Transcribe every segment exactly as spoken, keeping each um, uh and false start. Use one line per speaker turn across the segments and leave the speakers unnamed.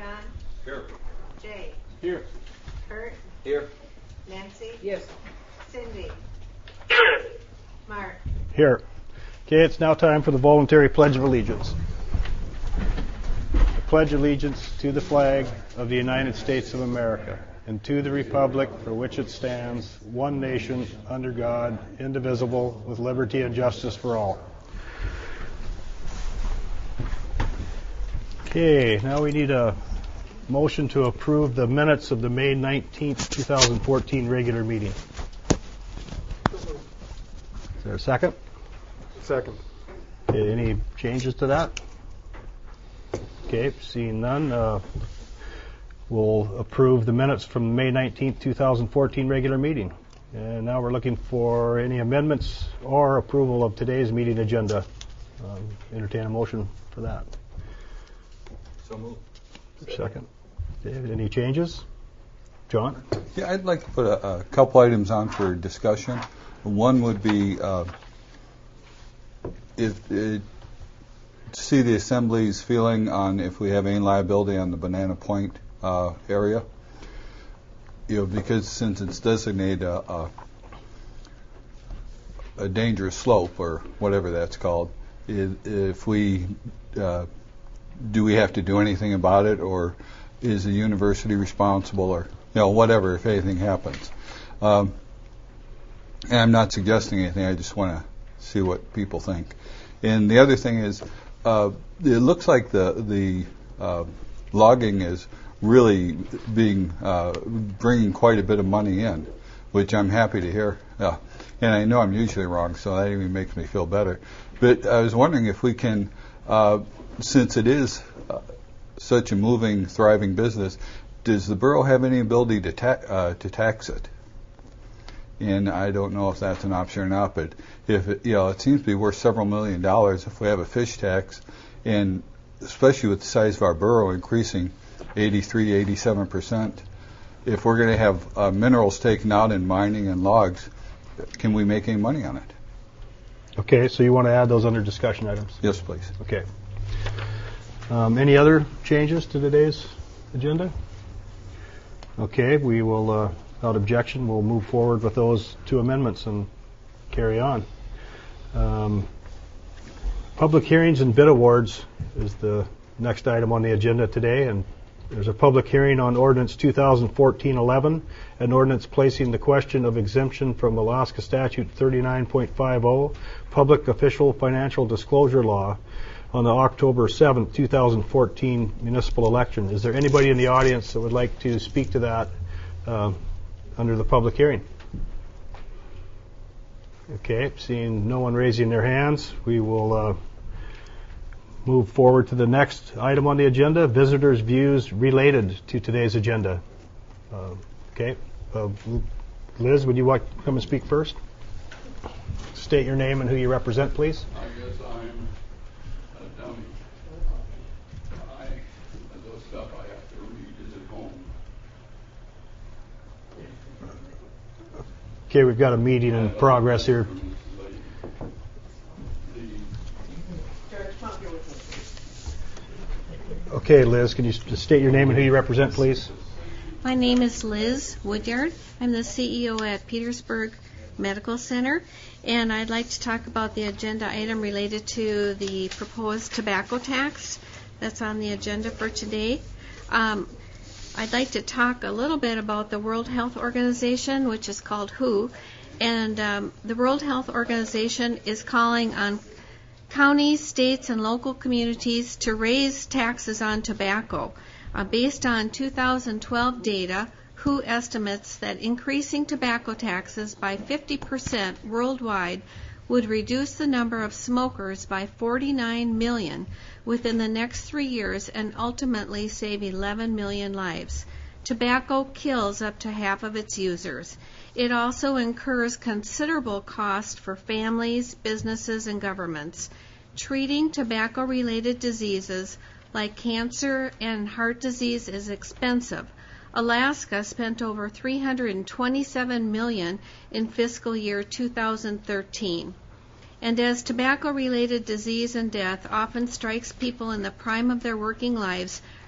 John?
Here.
Jay?
Here.
Kurt?
Here.
Nancy?
Yes.
Cindy? Mark?
Here. Okay, it's now time for the voluntary Pledge of Allegiance. I pledge allegiance to the flag of the United States of America and to the republic for which it stands, one nation, under God, indivisible, with liberty and justice for all. Okay, now we need a motion to approve the minutes of the May nineteenth, twenty fourteen regular meeting. Is there a second?
Second.
Okay, any changes to that? Okay, seeing none, uh, we'll approve the minutes from the May nineteenth, twenty fourteen regular meeting. And now we're looking for any amendments or approval of today's meeting agenda. Um, entertain a motion for that.
So moved.
Second. David, any changes? John?
Yeah, I'd like to put a, a couple items on for discussion. One would be uh, if it, see the Assembly's feeling on if we have any liability on the Banana Point uh, area. You know, because since it's designated a, a, a dangerous slope or whatever that's called, if, if we uh, do we have to do anything about it, or is the university responsible, or you know whatever if anything happens? Um, and I'm not suggesting anything. I just want to see what people think. And the other thing is, uh, it looks like the the uh, logging is really being uh, bringing quite a bit of money in, which I'm happy to hear. Uh, and I know I'm usually wrong, so that even makes me feel better. But I was wondering if we can, uh, since it is uh, such a moving, thriving business, does the borough have any ability to ta- uh, to tax it? And I don't know if that's an option or not, but if it, you know, it seems to be worth several million dollars if we have a fish tax, and especially with the size of our borough increasing eighty-three, eighty-seven percent. If we're going to have uh, minerals taken out in mining and logs, can we make any money on it?
Okay, so you want to add those under discussion items?
Yes, please.
Okay. Um, any other changes to today's agenda? Okay, we will, uh, without objection, we'll move forward with those two amendments and carry on. Um, public hearings and bid awards is the next item on the agenda today, and there's a public hearing on Ordinance twenty fourteen eleven, an ordinance placing the question of exemption from Alaska Statute thirty-nine point fifty, Public Official Financial Disclosure Law, on the October seventh, twenty fourteen municipal election. Is there anybody in the audience that would like to speak to that uh, under the public hearing? Okay, seeing no one raising their hands, we will uh, move forward to the next item on the agenda, visitors' views related to today's agenda. Uh, okay, uh, Liz, would you like to come and speak first? State your name and who you represent, please.
I guess I'm a dummy. I, the stuff I have to read is at home.
Okay, we've got a meeting in progress here. Okay, Liz, can you just state your name and who you represent, please?
My name is Liz Woodyard. I'm the C E O at Petersburg Medical Center, and I'd like to talk about the agenda item related to the proposed tobacco tax that's on the agenda for today. Um, I'd like to talk a little bit about the World Health Organization, which is called W H O, and um, the World Health Organization is calling on counties, states, and local communities to raise taxes on tobacco. Uh, based on two thousand twelve data, W H O estimates that increasing tobacco taxes by fifty percent worldwide would reduce the number of smokers by forty-nine million within the next three years and ultimately save eleven million lives. Tobacco kills up to half of its users. It also incurs considerable cost for families, businesses, and governments. Treating tobacco-related diseases like cancer and heart disease is expensive. Alaska spent over three hundred twenty-seven million dollars in fiscal year two thousand thirteen. And as tobacco-related disease and death often strikes people in the prime of their working lives,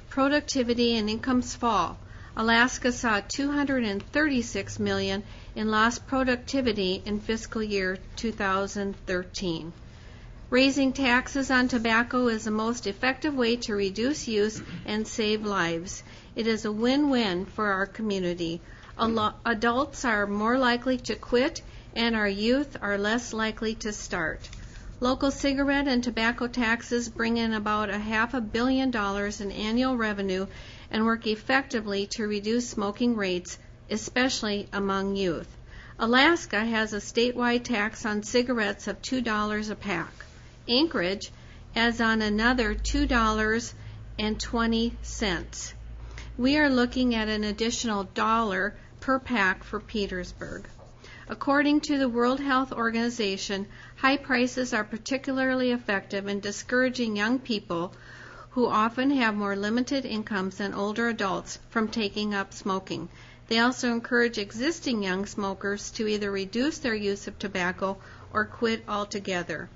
productivity and incomes fall. Alaska saw two hundred thirty-six million dollars in lost productivity in fiscal year two thousand thirteen. Raising taxes on tobacco is the most effective way to reduce use and save lives. It is a win-win for our community. Alo- adults are more likely to quit, and our youth are less likely to start. Local cigarette and tobacco taxes bring in about a half a billion dollars in annual revenue and work effectively to reduce smoking rates, especially among youth. Alaska has a statewide tax on cigarettes of two dollars a pack. Anchorage has on another two dollars and twenty cents. We are looking at an additional dollar per pack for Petersburg. According to the World Health Organization, high prices are particularly effective in discouraging young people who often have more limited incomes than older adults from taking up smoking. They also encourage existing young smokers to either reduce their use of tobacco or quit altogether.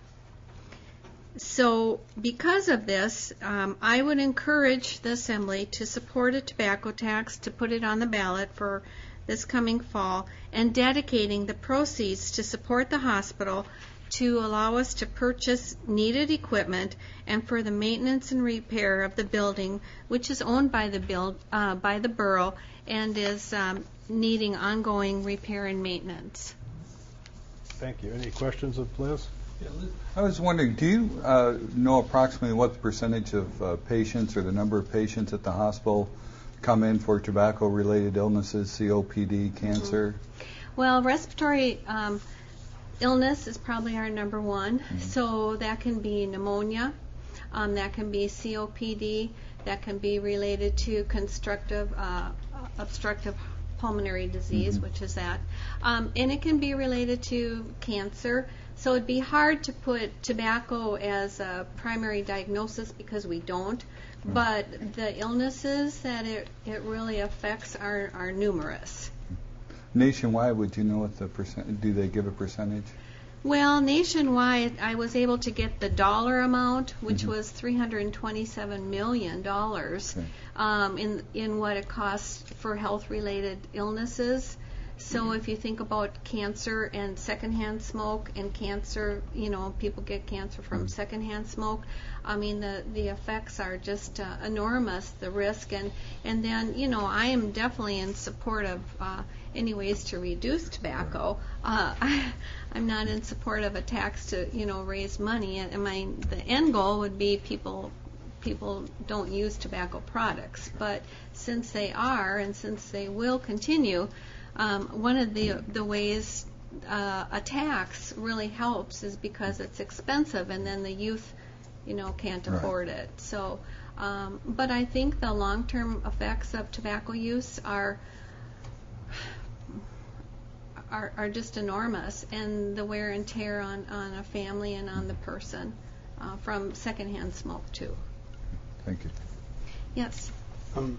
So because of this, um, I would encourage the Assembly to support a tobacco tax, to put it on the ballot for this coming fall, and dedicating the proceeds to support the hospital, to allow us to purchase needed equipment, and for the maintenance and repair of the building, which is owned by the build, uh, by the borough and is um, needing ongoing repair and maintenance.
Thank you. Any questions of Liz?
I was wondering, do you uh, know approximately what the percentage of uh, patients or the number of patients at the hospital come in for tobacco-related illnesses, C O P D, cancer?
Well, respiratory um, illness is probably our number one. Mm-hmm. So that can be pneumonia, um, that can be C O P D, that can be related to constructive, uh, obstructive pulmonary disease, mm-hmm. which is that. Um, and it can be related to cancer. So it'd be hard to put tobacco as a primary diagnosis because we don't. Mm-hmm. But the illnesses that it, it really affects are, are numerous.
Nationwide, would you know what the percent? Do they give a percentage?
Well, nationwide, I was able to get the dollar amount, which
mm-hmm.
was three hundred twenty-seven million dollars
okay.
um, in in what it costs for health-related illnesses. So mm-hmm. if you think about cancer and secondhand smoke, and cancer, you know, people get cancer from mm-hmm. secondhand smoke. I mean, the the effects are just uh, enormous, the risk, and and then, you know, I am definitely in support of uh, any ways to reduce tobacco. Uh, I, I'm not in support of a tax to, you know, raise money. I mean, the end goal would be people people don't use tobacco products, but since they are, and since they will continue, um, one of the the ways uh, a tax really helps is because it's expensive, and then the youth, you know, can't afford
right.
it. So, um, but I think the long-term effects of tobacco use are are, are just enormous, and the wear and tear on, on a family and on the person uh, from secondhand smoke too.
Thank you.
Yes.
Um,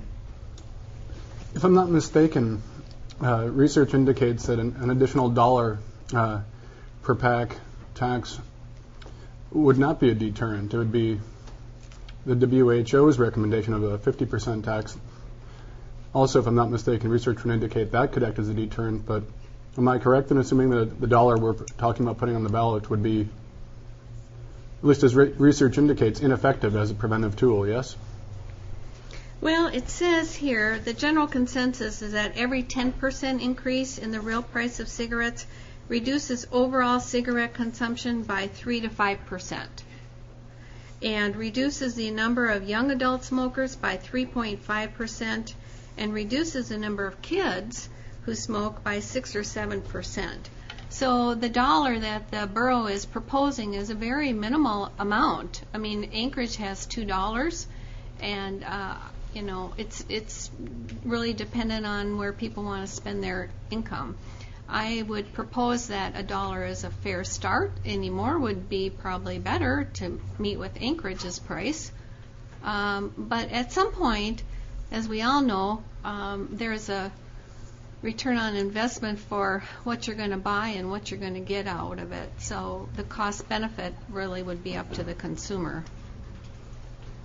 if I'm not mistaken, uh, research indicates that an, an additional dollar uh, per pack tax would not be a deterrent. It would be the W H O's recommendation of a fifty percent tax. Also, if I'm not mistaken, research would indicate that could act as a deterrent, but am I correct in assuming that the dollar we're talking about putting on the ballot would be, at least as re- research indicates, ineffective as a preventive tool, yes?
Well, it says here, the general consensus is that every ten percent increase in the real price of cigarettes reduces overall cigarette consumption by three to five percent and reduces the number of young adult smokers by three point five percent and reduces the number of kids who smoke by six or seven percent. So the dollar that the borough is proposing is a very minimal amount. I mean, Anchorage has two dollars, and uh, you know, it's it's really dependent on where people want to spend their income. I would propose that a dollar is a fair start. Any more would be probably better to meet with Anchorage's price. Um, but at some point, as we all know, um, there's a return on investment for what you're going to buy and what you're going to get out of it. So the cost benefit really would be up to the consumer.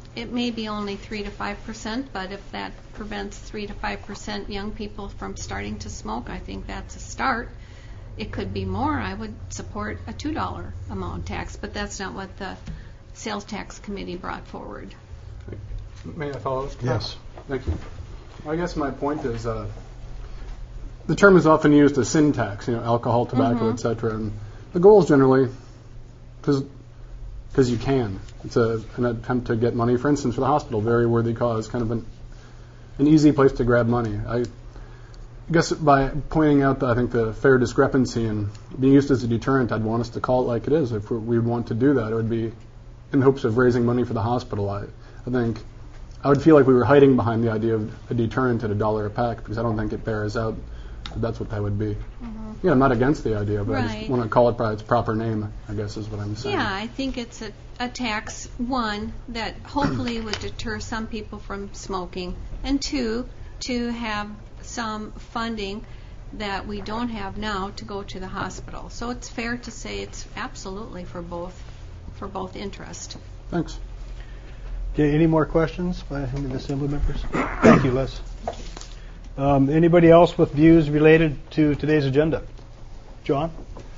it may be only three to five percent, but if that prevents three to five percent young people from starting to smoke, I think that's a start. It could be more. I would support a two dollar amount tax, but that's not what the sales tax committee brought forward.
May I follow?
Yes.
Thank you. I guess my point is uh, the term is often used as sin tax, you know, alcohol, tobacco,
Mhm.
et cetera. And the goal is generally because you can. It's a, an attempt to get money, for instance, for the hospital, very worthy cause, kind of an, an easy place to grab money. I guess by pointing out, the, I think, the fair discrepancy and being used as a deterrent, I'd want us to call it like it is. If we would want to do that, it would be in the hopes of raising money for the hospital. I, I think I would feel like we were hiding behind the idea of a deterrent at a dollar a pack because I don't think it bears out that that's what that would be.
Mm-hmm.
Yeah, I'm not against the idea, but I
Right.
just want to call it by its proper name, I guess is what I'm saying.
Yeah, I think it's a, a tax, one, that hopefully would deter some people from smoking, and two, to have some funding that we don't have now to go to the hospital. So it's fair to say it's absolutely for both, for both interest.
Thanks.
Okay, any more questions by any of the assembly members? Thank you, Liz. Um, anybody else with views related to today's agenda? John?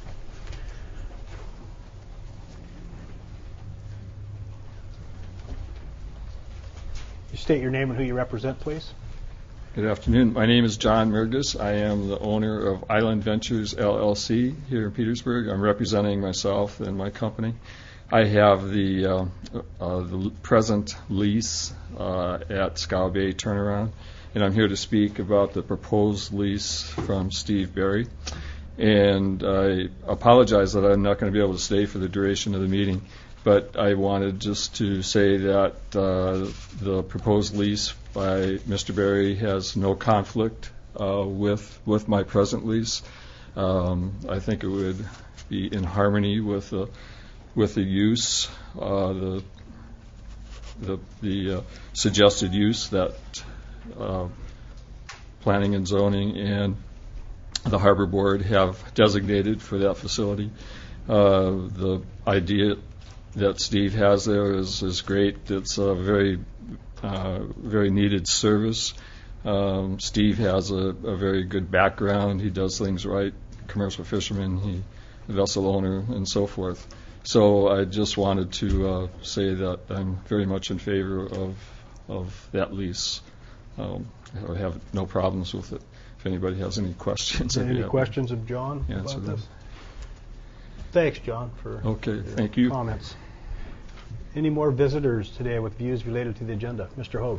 You state your name and who you represent, please.
Good afternoon. My name is John Mergus. I am the owner of Island Ventures, L L C, here in Petersburg. I'm representing myself and my company. I have the, uh, uh, the present lease uh, at Scow Bay Turnaround, and I'm here to speak about the proposed lease from Steve Berry. And I apologize that I'm not going to be able to stay for the duration of the meeting, but I wanted just to say that uh, the proposed lease by Mister Berry has no conflict uh, with with my present lease. Um, I think it would be in harmony with the with the use, uh, the the, the uh, suggested use that uh, planning and zoning and the Harbor Board have designated for that facility. Uh, the idea that Steve has there is, is great. It's a very, uh, very needed service. Um, Steve has a, a very good background. He does things right, commercial fisherman, he a vessel owner, and so forth. So I just wanted to uh, say that I'm very much in favor of of that lease. Um, I have no problems with it. If anybody has any questions. I'd be
Any
happy
questions of John
to answer
about
them.
this? Thanks, John, for
Okay,
your
thank you.
comments. Any more visitors today with views related to the agenda? Mister Hogue.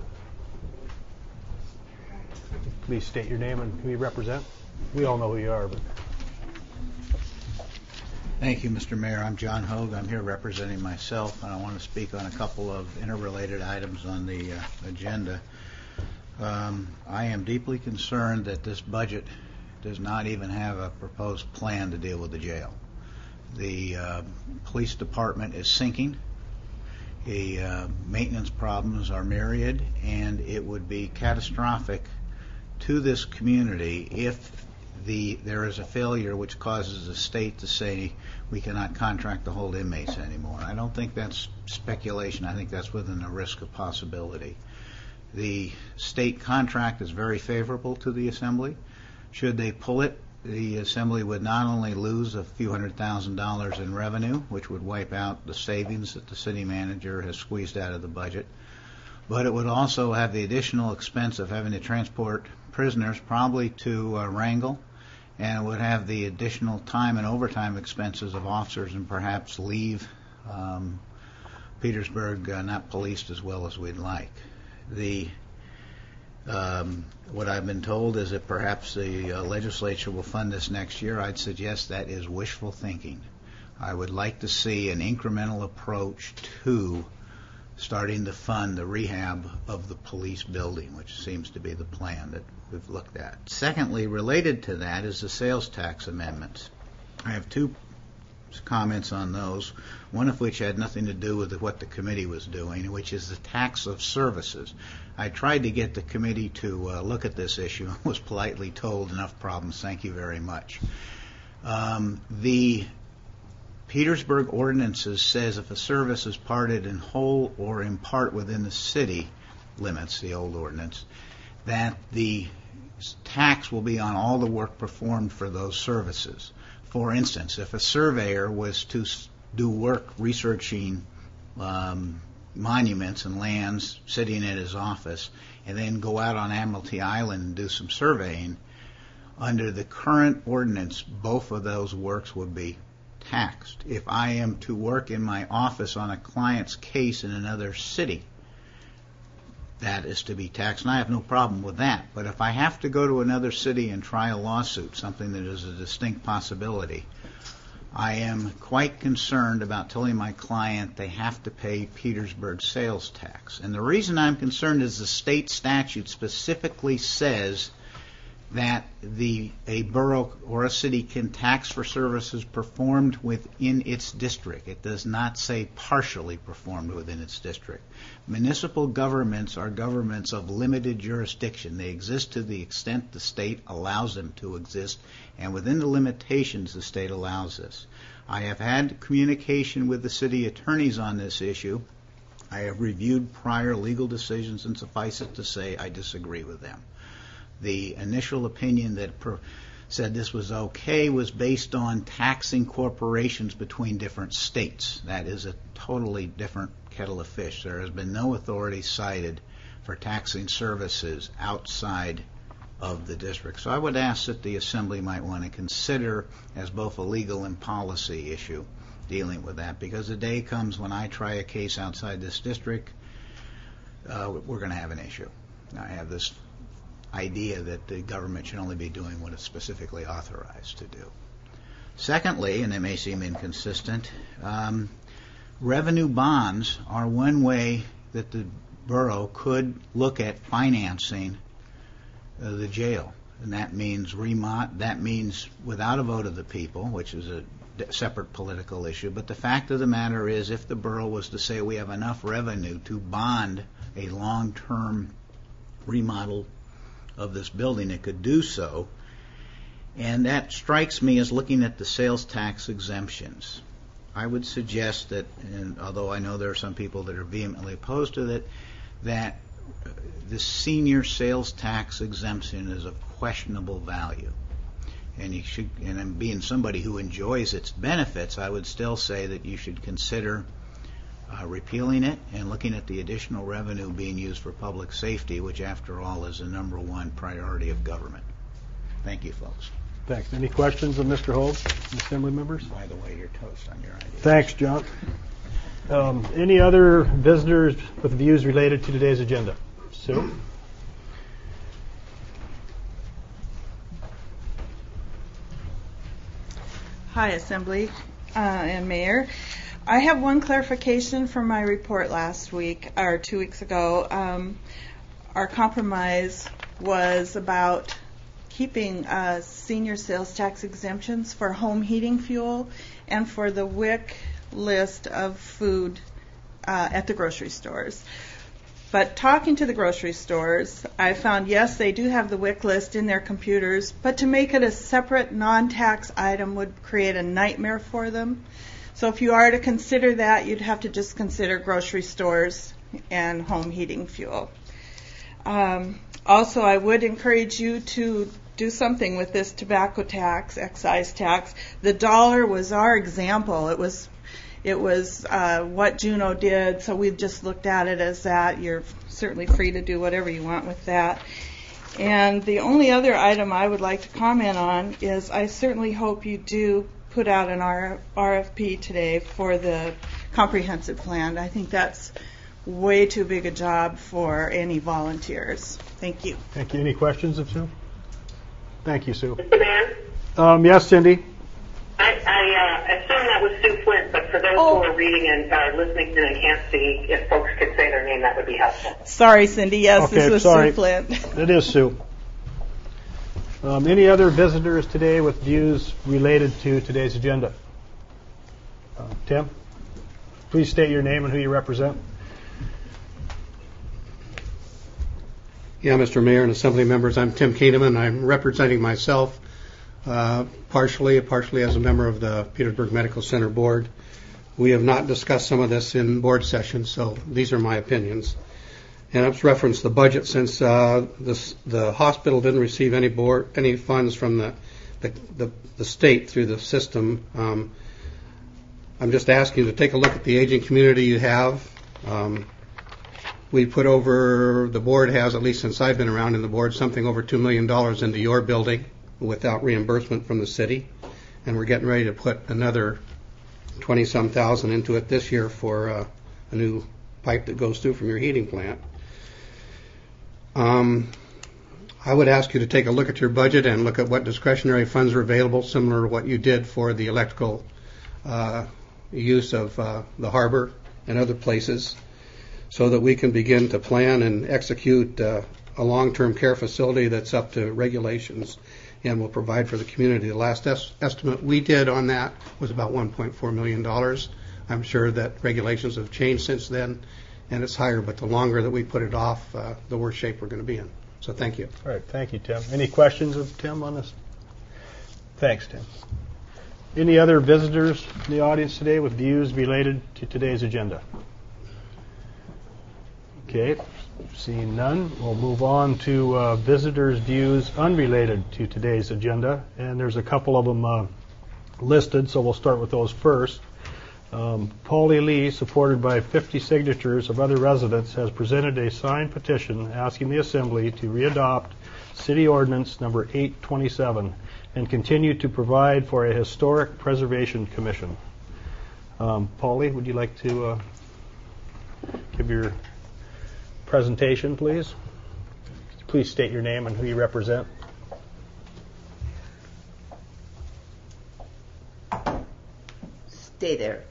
Please state your name and who you represent. We all know who you are, but
Thank you, Mister Mayor. I'm John Hogue. I'm here representing myself, and I want to speak on a couple of interrelated items on the uh, agenda. Um, I am deeply concerned that this budget does not even have a proposed plan to deal with the jail. The uh, police department is sinking. The uh, maintenance problems are myriad, and it would be catastrophic to this community if the there is a failure which causes the state to say we cannot contract to hold inmates anymore. I don't think that's speculation. I think that's within the risk of possibility. The state contract is very favorable to the Assembly. Should they pull it, the Assembly would not only lose a few hundred thousand dollars in revenue, which would wipe out the savings that the city manager has squeezed out of the budget, but it would also have the additional expense of having to transport prisoners probably to uh, Wrangell, and it would have the additional time and overtime expenses of officers and perhaps leave um, Petersburg uh, not policed as well as we'd like. The um, what I've been told is that perhaps the uh, legislature will fund this next year. I'd suggest that is wishful thinking. I would like to see an incremental approach to starting to fund the rehab of the police building, which seems to be the plan that we've looked at. Secondly, related to that is the sales tax amendments. I have two comments on those, one of which had nothing to do with what the committee was doing, which is the tax of services. I tried to get the committee to uh, look at this issue and was politely told enough problems, thank you very much. Um, the Petersburg ordinances says if a service is parted in whole or in part within the city limits, the old ordinance, that the tax will be on all the work performed for those services. For instance, if a surveyor was to do work researching um, monuments and lands sitting at his office and then go out on Admiralty Island and do some surveying, under the current ordinance, both of those works would be taxed. If I am to work in my office on a client's case in another city, that is to be taxed, and I have no problem with that. But if I have to go to another city and try a lawsuit, something that is a distinct possibility, I am quite concerned about telling my client they have to pay Petersburg sales tax. And the reason I'm concerned is the state statute specifically says that the a borough or a city can tax for services performed within its district. It does not say partially performed within its district. Municipal governments are governments of limited jurisdiction. They exist to the extent the state allows them to exist, and within the limitations the state allows this. I have had communication with the city attorneys on this issue. I have reviewed prior legal decisions, and suffice it to say I disagree with them. The initial opinion that per- said this was okay was based on taxing corporations between different states. That is a totally different kettle of fish. There has been no authority cited for taxing services outside of the district. So I would ask that the Assembly might want to consider as both a legal and policy issue dealing with that, because the day comes when I try a case outside this district, uh, we're going to have an issue. I have this idea that the government should only be doing what it's specifically authorized to do. Secondly, and it may seem inconsistent, um, revenue bonds are one way that the borough could look at financing uh, the jail, and that means remod. That means without a vote of the people, which is a separate political issue. But the fact of the matter is, if the borough was to say we have enough revenue to bond a long-term remodel of this building, it could do so. And that strikes me as looking at the sales tax exemptions. I would suggest that, and although I know there are some people that are vehemently opposed to it, that the senior sales tax exemption is of questionable value. And you should, and being somebody who enjoys its benefits, I would still say that you should consider Uh, repealing it and looking at the additional revenue being used for public safety, which after all is the number one priority of government. Thank you, folks.
Thanks. Any questions of Mister Hogue, Assembly members?
By the way, you're toast on your idea.
Thanks, John. Um, any other visitors with views related to today's agenda? Sue?
Hi, Assembly uh, and Mayor. I have one clarification from my report last week, or two weeks ago. Um, our compromise was about keeping uh, senior sales tax exemptions for home heating fuel and for the W I C list of food uh, at the grocery stores. But talking to the grocery stores, I found, yes, they do have the W I C list in their computers, but to make it a separate non-tax item would create a nightmare for them. So if you are to consider that, you'd have to just consider grocery stores and home heating fuel. Um, also, I would encourage you to do something with this tobacco tax, excise tax. The dollar was our example. It was it was uh, what Juneau did, so we've just looked at it as that. You're certainly free to do whatever you want with that. And the only other item I would like to comment on is I certainly hope you do put out an R F P today for the comprehensive plan. I think that's way too big a job for any volunteers. Thank you.
Thank you. Any questions of Sue? Thank you, Sue.
Mister Mayor?
Um, yes, Cindy?
I, I uh, assume that was Sue Flint, but for those
Oh.
who are reading and are listening and can't see, if folks could say their name, that would be helpful.
Sorry, Cindy. Yes,
Okay,
this was
sorry.
Sue Flint.
It is Sue. Um, any other visitors today with views related to today's agenda? Uh, Tim? Please state your name and who you represent.
Yeah, Mister Mayor and Assembly members, I'm Tim Keeneman. I'm representing myself uh, partially, partially as a member of the Petersburg Medical Center Board. We have not discussed some of this in board sessions, so these are my opinions. And I've referenced the budget since uh, this, the hospital didn't receive any board, any funds from the the, the, the state through the system. Um, I'm just asking you to take a look at the aging community you have. Um, we put over, the board has, at least since I've been around in the board, something over two million dollars into your building without reimbursement from the city. And we're getting ready to put another twenty-some thousand into it this year for uh, a new pipe that goes through from your heating plant. Um, I would ask you to take a look at your budget and look at what discretionary funds are available, similar to what you did for the electrical uh, use of uh, the harbor and other places, so that we can begin to plan and execute uh, a long-term care facility that's up to regulations and will provide for the community. The last es- estimate we did on that was about one point four million dollars. I'm sure that regulations have changed since then, and it's higher, but the longer that we put it off, uh, the worse shape we're going to be in. So thank you.
All right, thank you, Tim. Any questions of Tim on this? Thanks, Tim. Any other visitors in the audience today with views related to today's agenda? Okay, seeing none, we'll move on to uh, visitors' views unrelated to today's agenda, and there's a couple of them uh, listed, so we'll start with those first. Um, Paulie Lee, supported by fifty signatures of other residents, has presented a signed petition asking the Assembly to readopt City Ordinance Number eight twenty-seven and continue to provide for a Historic Preservation Commission. Um, Paulie, would you like to uh, give your presentation, please? Please state your name and who you represent.
Stay there.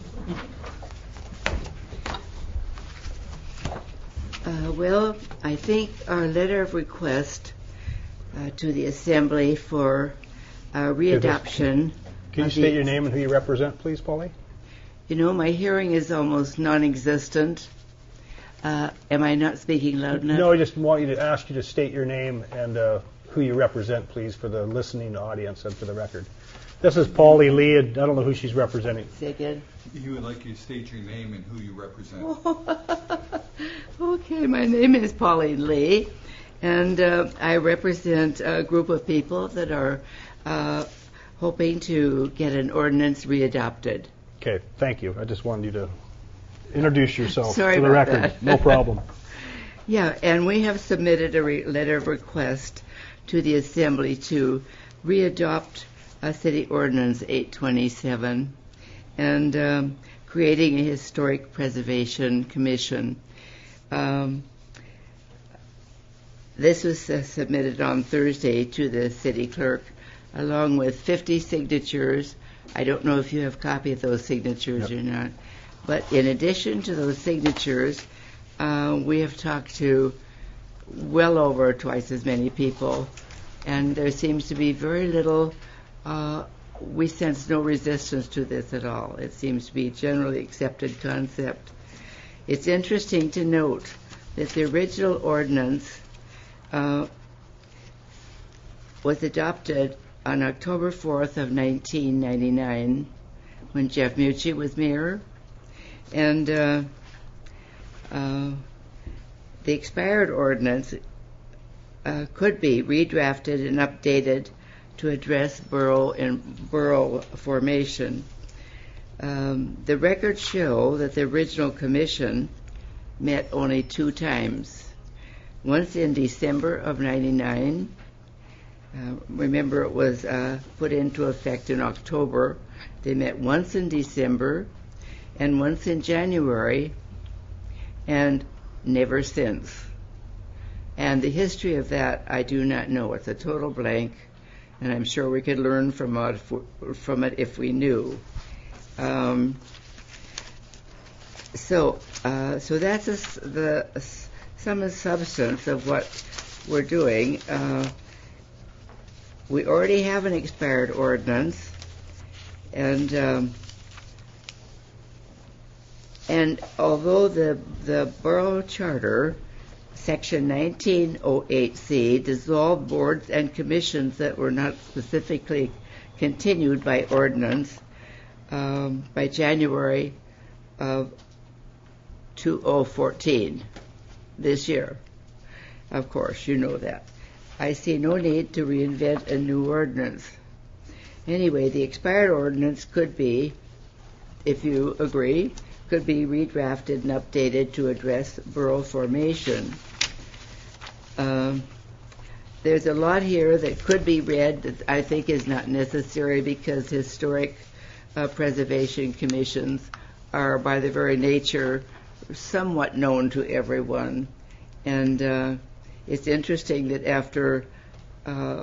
Uh, well, I think our letter of request uh, to the Assembly for uh, readoption.
Can you state your name and who you represent, please, Paulie?
You know, my hearing is almost non-existent. Uh, am I not speaking loud enough?
No, I just want you to ask you to state your name and uh, who you represent, please, for the listening audience and for the record. This is Paulie Lee. I don't know who she's representing.
Say again.
You would like you to state your name and who you represent.
Okay, my name is Pauline Lee, and uh, I represent a group of people that are uh, hoping to get an ordinance readopted.
Okay, thank you. I just wanted you to introduce yourself
Sorry
to the
about
record.
that.
No problem.
Yeah, and we have submitted a re- letter of request to the Assembly to readopt a City Ordinance eight twenty-seven and um, creating a Historic Preservation Commission. Um, this was uh, submitted on Thursday to the city clerk along with fifty signatures. I don't know if you have a copy of those signatures
Yep.
or not. But in addition to those signatures, uh, we have talked to well over twice as many people, and there seems to be very little, uh, we sense no resistance to this at all. It seems to be a generally accepted concept. It's interesting to note that the original ordinance uh, was adopted on October fourth of nineteen ninety-nine when Jeff Mucci was mayor. And uh, uh, the expired ordinance uh, could be redrafted and updated to address borough and borough formation. Um, the records show that the original commission met only two times. Once in December of ninety-nine. Uh, remember, it was uh, put into effect in October. They met once in December and once in January, and never since. And the history of that, I do not know. It's a total blank, and I'm sure we could learn from it, from it if we knew. Um, so, uh, so that's a, the some of the substance of what we're doing. Uh, we already have an expired ordinance, and um, and although the the borough charter Section nineteen oh eight C, dissolve boards and commissions that were not specifically continued by ordinance um, by January of two thousand fourteen, this year. Of course, you know that. I see no need to reinvent a new ordinance. Anyway, the expired ordinance could be, if you agree, could be redrafted and updated to address borough formation. Um, there's a lot here that could be read that I think is not necessary because historic uh, preservation commissions are by their very nature somewhat known to everyone. And uh, it's interesting that after uh,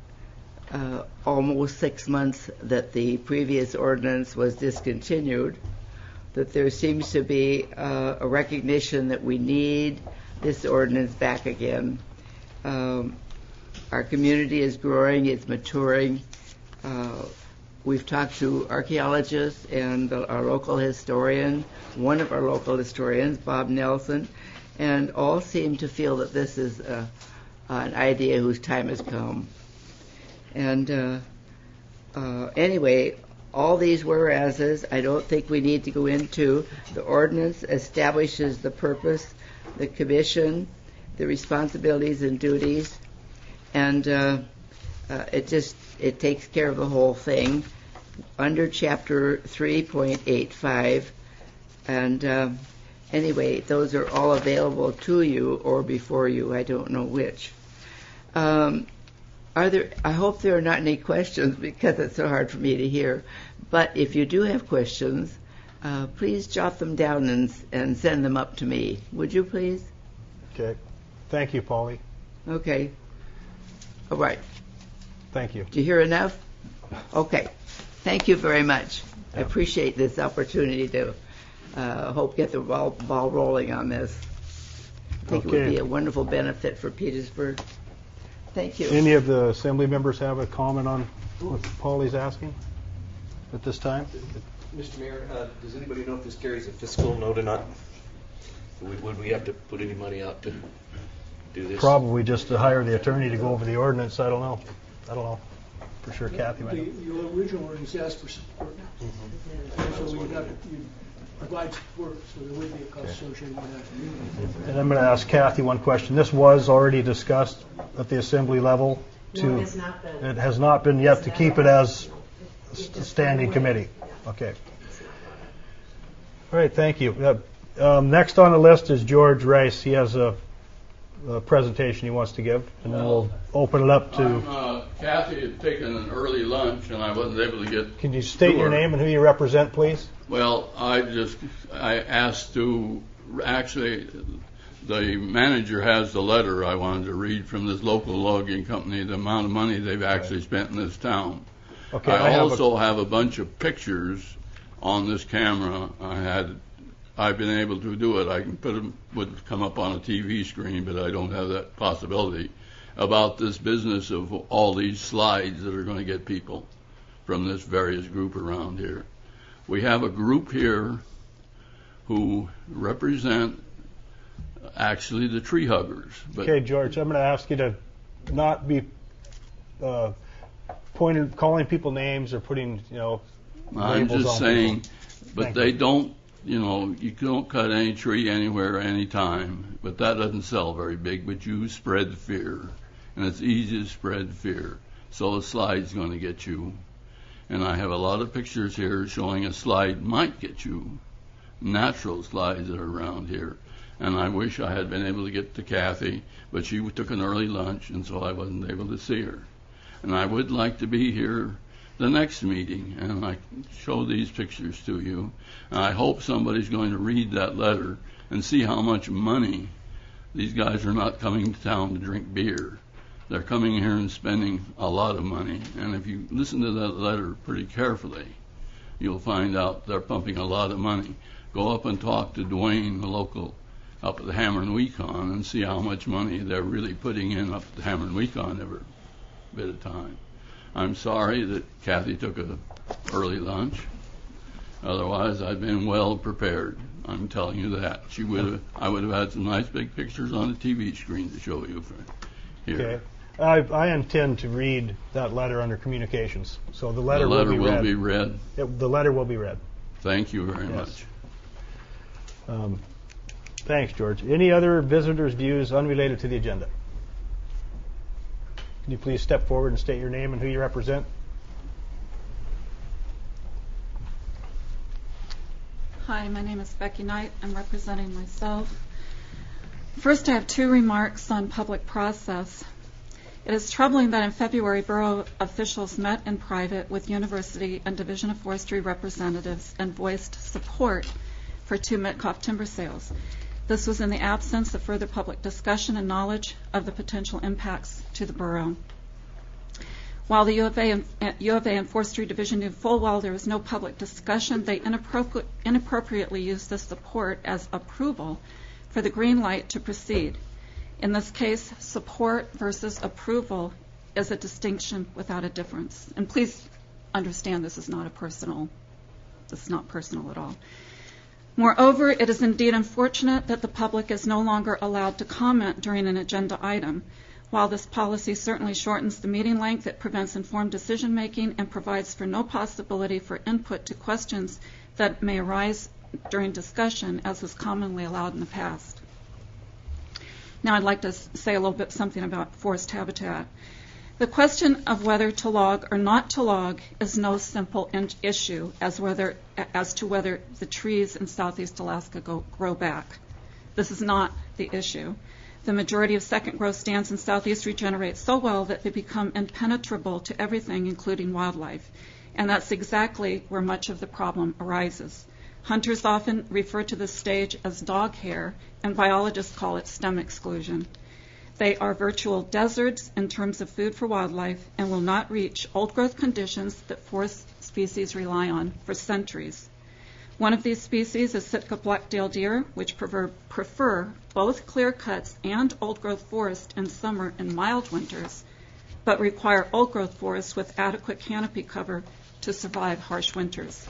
uh, almost six months that the previous ordinance was discontinued, that there seems to be uh, a recognition that we need this ordinance back again. Um, our community is growing, it's maturing. Uh, we've talked to archaeologists and the, our local historian, one of our local historians, Bob Nelson, and all seem to feel that this is uh, an idea whose time has come. And uh, uh, anyway, all these whereases, I don't think we need to go into. The ordinance establishes the purpose, the commission, the responsibilities and duties, and uh, uh, it just it takes care of the whole thing under Chapter three point eight five. And uh, anyway, those are all available to you or before you. I don't know which. Um, Are there? I hope there are not any questions because it's so hard for me to hear. But if you do have questions, uh, please jot them down and and send them up to me. Would you please?
Okay. Thank you, Polly.
Okay. All right.
Thank you.
Did you hear enough? Okay. Thank you very much.
Yeah.
I appreciate this opportunity to uh, hope get the ball, ball rolling on this. I think
Okay.
it would be a wonderful benefit for Petersburg. Thank you.
Any of the assembly members have a comment on what Polly's asking at this time?
Mister Mayor, uh, does anybody know if this carries a fiscal note or not? Would, would we have to put any money out to do this?
Probably just to hire the attorney to go over the ordinance. I don't know. I don't know. For sure, Kathy might know.
The, your original ordinance asked for support. Mm-hmm. So we would have to you provide support, so there would be a cost associated with that.
And I'm going to ask Kathy one question. This was already discussed at the assembly level. To,
No, it has not been.
It has not been yet to keep it as a standing committee. Okay. All right, thank you. Uh, um, next on the list is George Rice. He has a, a presentation he wants to give, and then we'll open it up to...
I'm, uh, Kathy had taken an early lunch, and I wasn't able to get
Can you state
to
your
her.
name and who you represent, please?
Well, I just, I asked to, actually, the manager has the letter I wanted to read from this local logging company, the amount of money they've actually spent in this town.
Okay,
I,
I have
also
a-
have a bunch of pictures on this camera. I had, I've been able to do it. I can put them, would come up on a T V screen, but I don't have that possibility, about this business of all these slides that are going to get people from this various group around here. We have a group here who represent actually the tree huggers. But
Okay, George, I'm going to ask you to not be uh, pointing, calling people names or putting, you know,
I'm
labels
just
on
saying,
people.
but
Thank
they
you.
don't, you know, you don't cut any tree anywhere, anytime. But that doesn't sell very big. But you spread fear, and it's easy to spread fear. So a slide's going to get you. And I have a lot of pictures here showing a slide might get you, natural slides that are around here. And I wish I had been able to get to Kathy, but she took an early lunch, and so I wasn't able to see her. And I would like to be here the next meeting, and I show these pictures to you. And I hope somebody's going to read that letter and see how much money these guys are not coming to town to drink beer. They're coming here and spending a lot of money. And if you listen to that letter pretty carefully, you'll find out they're pumping a lot of money. Go up and talk to Dwayne, the local, up at the Hammer and Weecon, and see how much money they're really putting in up at the Hammer and Weecon every bit of time. I'm sorry that Kathy took an early lunch. Otherwise, I've been well prepared. I'm telling you that. She would have. I would have had some nice big pictures on the T V screen to show you for here.
Okay. I, I intend to read that letter under communications. So the letter,
the letter
will be
will
read.
Be read.
It, the letter will be read.
Thank you very
yes.
much.
Um, thanks, George. Any other visitors' views unrelated to the agenda? Can you please step forward and state your name and who you represent?
Hi, my name is Becky Knight. I'm representing myself. First, I have two remarks on public process. It is troubling that in February, borough officials met in private with University and Division of Forestry representatives and voiced support for two Mitkoff timber sales. This was in the absence of further public discussion and knowledge of the potential impacts to the borough. While the U of A and, U of A and Forestry Division knew full well there was no public discussion, they inappropri- inappropriately used this support as approval for the green light to proceed. In this case, support versus approval is a distinction without a difference. And please understand this is not a personal, this is not personal at all. Moreover, it is indeed unfortunate that the public is no longer allowed to comment during an agenda item. While this policy certainly shortens the meeting length, it prevents informed decision making and provides for no possibility for input to questions that may arise during discussion, as was commonly allowed in the past. Now I'd like to say a little bit something about forest habitat. The question of whether to log or not to log is no simple in- issue as whether as to whether the trees in southeast Alaska go, grow back. This is not the issue. The majority of second growth stands in southeast regenerate so well that they become impenetrable to everything, including wildlife. And that's exactly where much of the problem arises. Hunters often refer to this stage as dog hair, and biologists call it stem exclusion. They are virtual deserts in terms of food for wildlife and will not reach old-growth conditions that forest species rely on for centuries. One of these species is Sitka black-tailed deer, which prefer, prefer both clear cuts and old-growth forest in summer and mild winters, but require old-growth forest with adequate canopy cover to survive harsh winters.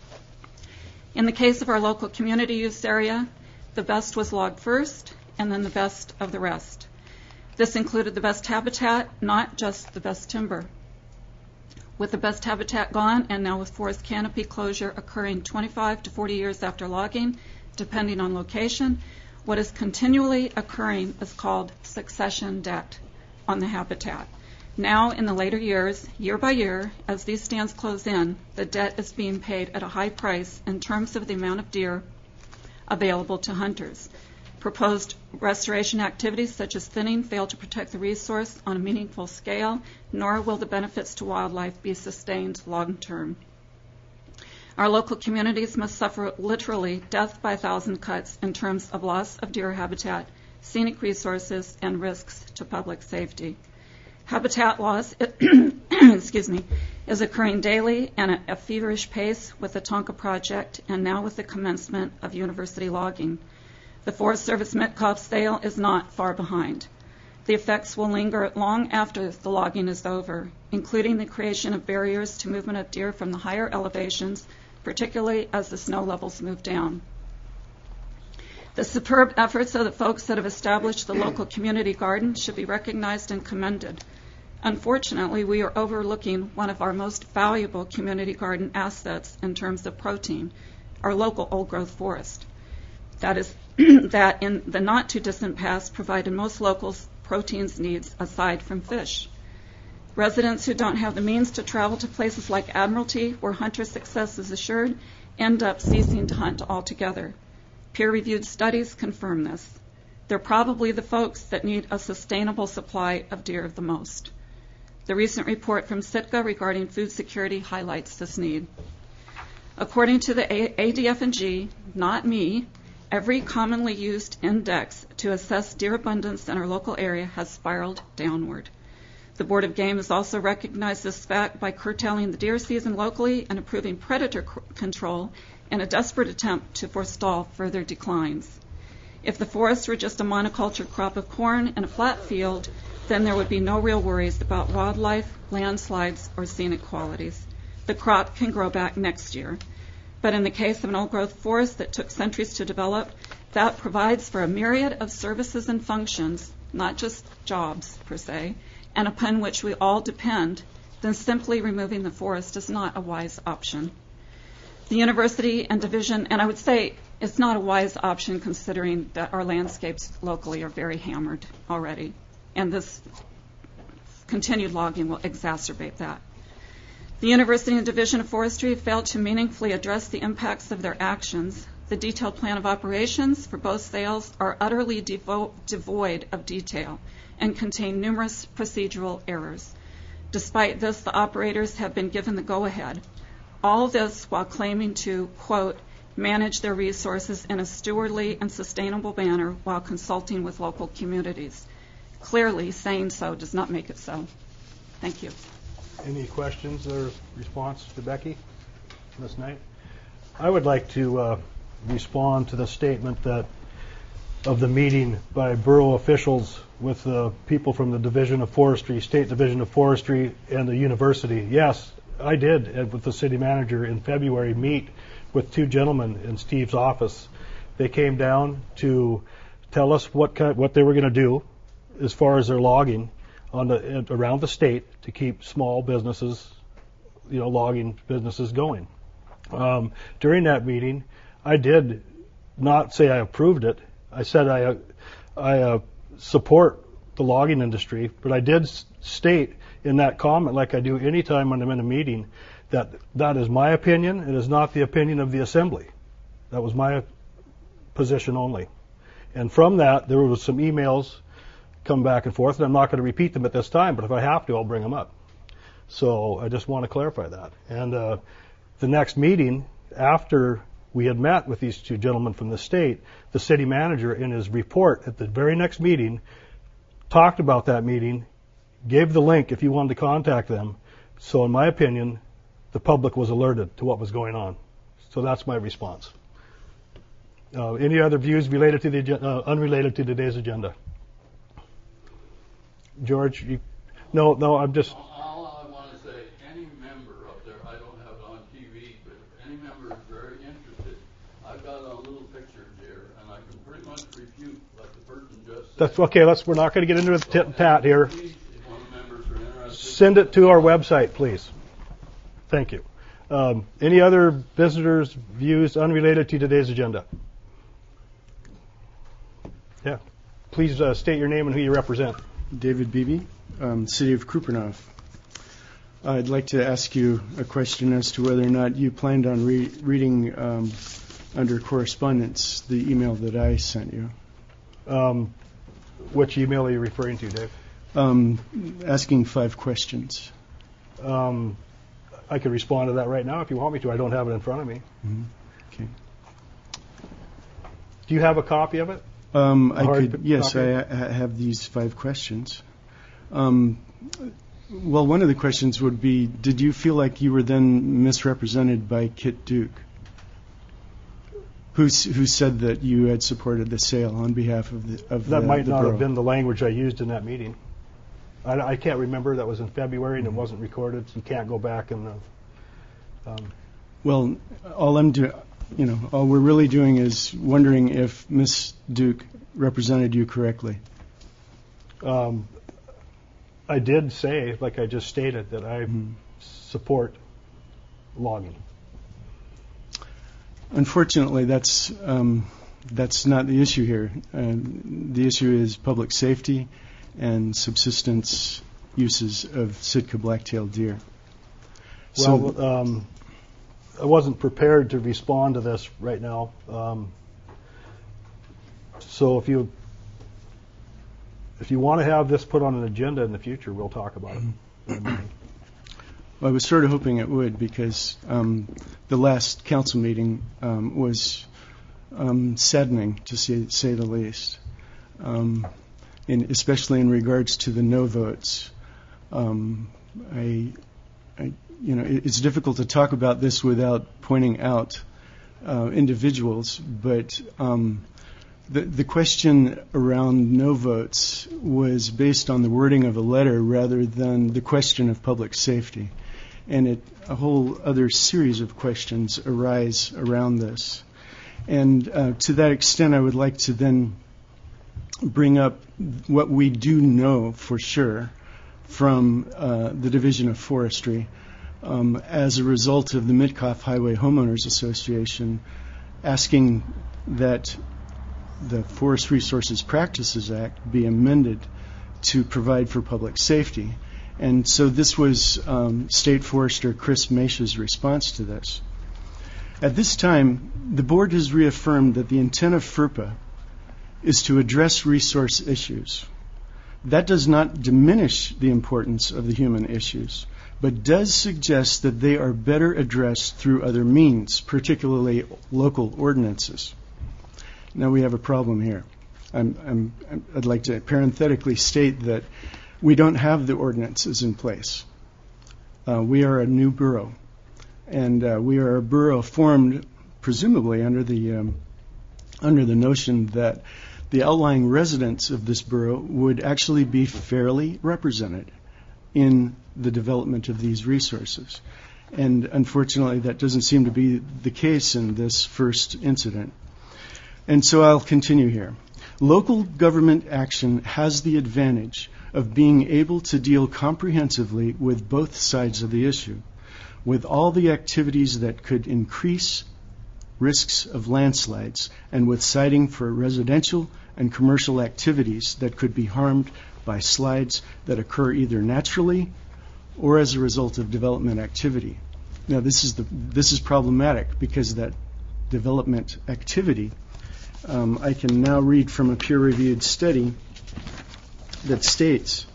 In the case of our local community use area, the best was logged first, and then the best of the rest. This included the best habitat, not just the best timber. With the best habitat gone, and now with forest canopy closure occurring twenty-five to forty years after logging, depending on location, what is continually occurring is called succession debt on the habitat. Now, in the later years, year by year, as these stands close in, the debt is being paid at a high price in terms of the amount of deer available to hunters. Proposed restoration activities such as thinning fail to protect the resource on a meaningful scale, nor will the benefits to wildlife be sustained long term. Our local communities must suffer literally death by a thousand cuts in terms of loss of deer habitat, scenic resources, and risks to public safety. Habitat loss excuse me, is occurring daily and at a feverish pace with the Tonka project and now with the commencement of university logging. The Forest Service Mitkoff sale is not far behind. The effects will linger long after the logging is over, including the creation of barriers to movement of deer from the higher elevations, particularly as the snow levels move down. The superb efforts of the folks that have established the local community garden should be recognized and commended. Unfortunately, we are overlooking one of our most valuable community garden assets in terms of protein, our local old-growth forest. That is, that in the not-too-distant past provided most locals' proteins needs aside from fish. Residents who don't have the means to travel to places like Admiralty, where hunter success is assured, end up ceasing to hunt altogether. Peer-reviewed studies confirm this. They're probably the folks that need a sustainable supply of deer the most. The recent report from Sitka regarding food security highlights this need. According to the A D F and G, not me, every commonly used index to assess deer abundance in our local area has spiraled downward. The Board of Game has also recognized this fact by curtailing the deer season locally and approving predator c- control in a desperate attempt to forestall further declines. If the forest were just a monoculture crop of corn in a flat field, then there would be no real worries about wildlife, landslides, or scenic qualities. The crop can grow back next year. But in the case of an old-growth forest that took centuries to develop, that provides for a myriad of services and functions, not just jobs per se, and upon which we all depend, then simply removing the forest is not a wise option. The university and division, and I would say it's not a wise option considering that our landscapes locally are very hammered already, and this continued logging will exacerbate that. The university and division of forestry failed to meaningfully address the impacts of their actions. The detailed plan of operations for both sales are utterly devo- devoid of detail and contain numerous procedural errors. Despite this, the operators have been given the go-ahead. All this while claiming to, quote, manage their resources in a stewardly and sustainable manner while consulting with local communities. Clearly, saying so does not make it so. Thank you.
Any questions or response to Becky this night? I would like to uh, respond to the statement that of the meeting by borough officials with the people from the Division of Forestry, State Division of Forestry, and the university. Yes, I did, uh, with the city manager in February, meet with two gentlemen in Steve's office. They came down to tell us what kind, what they were going to do as far as their logging on the, around the state to keep small businesses, you know, logging businesses going. Um, during that meeting, I did not say I approved it. I said I, uh, I uh, support the logging industry, but I did s- state in that comment, like I do any time when I'm in a meeting, that that is my opinion. It is not the opinion of the assembly. That was my position only. And from that, there was some emails come back and forth, and I'm not going to repeat them at this time, but if I have to, I'll bring them up. So I just want to clarify that. And uh, the next meeting, after we had met with these two gentlemen from the state, the city manager in his report at the very next meeting talked about that meeting, gave the link if you wanted to contact them. So in my opinion, the public was alerted to what was going on. So that's my response. Uh, any other views related to the uh, unrelated to today's agenda? George, you, no, no, I'm just.
All I want to say, any member up there, I don't have it on T V, but if any member is very interested, I've got a little picture here, and I can pretty much refute what the person just said.
That's okay. Let's. We're not going to get into the tit and tat here.
Please, if one of the members are interested,
Send it to our website, please. Thank you. Um, any other visitors' views unrelated to today's agenda? Yeah. Please uh, state your name and who you represent.
David Beebe, um, City of Kupreanof. I'd like to ask you a question as to whether or not you planned on re- reading um, under correspondence the email that I sent you.
Um, which email are you referring to, Dave?
Um, asking five questions.
Um, I could respond to that right now if you want me to. I don't have it in front of me.
Mm-hmm. Okay.
Do you have a copy of it?
Um, I
Hard
could. Yes,
copy?
I, I have these five questions. Um, well, one of the questions would be: did you feel like you were then misrepresented by Kit Duke, who who said that you had supported the sale on behalf of the of
That
the,
might
the
not
borough?
have been the language I used in that meeting. I, I can't remember. That was in February and it wasn't recorded. You can't go back and. Uh, um,
Well, all I'm doing, you know, all we're really doing is wondering if Miss Duke represented you correctly.
Um, I did say, like I just stated, that I mm-hmm. support logging.
Unfortunately, that's um, that's not the issue here. Uh, the issue is public safety and subsistence uses of Sitka black-tailed deer.
Well,
So,
um, I wasn't prepared to respond to this right now. Um, so if you if you want to have this put on an agenda in the future, we'll talk about it.
well, I was sort of hoping it would, because um, the last council meeting um, was um, saddening, to say, say the least, um, in, especially in regards to the no votes. Um, I, I, you know, it, it's difficult to talk about this without pointing out uh, individuals, but um, the, the question around no votes was based on the wording of a letter rather than the question of public safety. and it, a whole other series of questions arise around this. And uh, to that extent, I would like to then bring up what we do know for sure from uh, the Division of Forestry um, as a result of the Mitkoff Highway Homeowners Association asking that the Forest Resources Practices Act be amended to provide for public safety. And so this was um, State Forester Chris Mesha's response to this. At this time, the board has reaffirmed that the intent of FERPA is to address resource issues. That does not diminish the importance of the human issues, but does suggest that they are better addressed through other means, particularly local ordinances. Now we have a problem here. I'm, I'm, I'd like to parenthetically state that we don't have the ordinances in place. Uh, we are a new borough, and uh, we are a borough formed presumably under the um, under the notion that the outlying residents of this borough would actually be fairly represented in the development of these resources. And unfortunately, that doesn't seem to be the case in this first incident. And so I'll continue here. Local government action has the advantage of being able to deal comprehensively with both sides of the issue, with all the activities that could increase risks of landslides, and with citing for residential and commercial activities that could be harmed by slides that occur either naturally or as a result of development activity. Now, this is the this is problematic because that development activity, um, I can now read from a peer-reviewed study that states,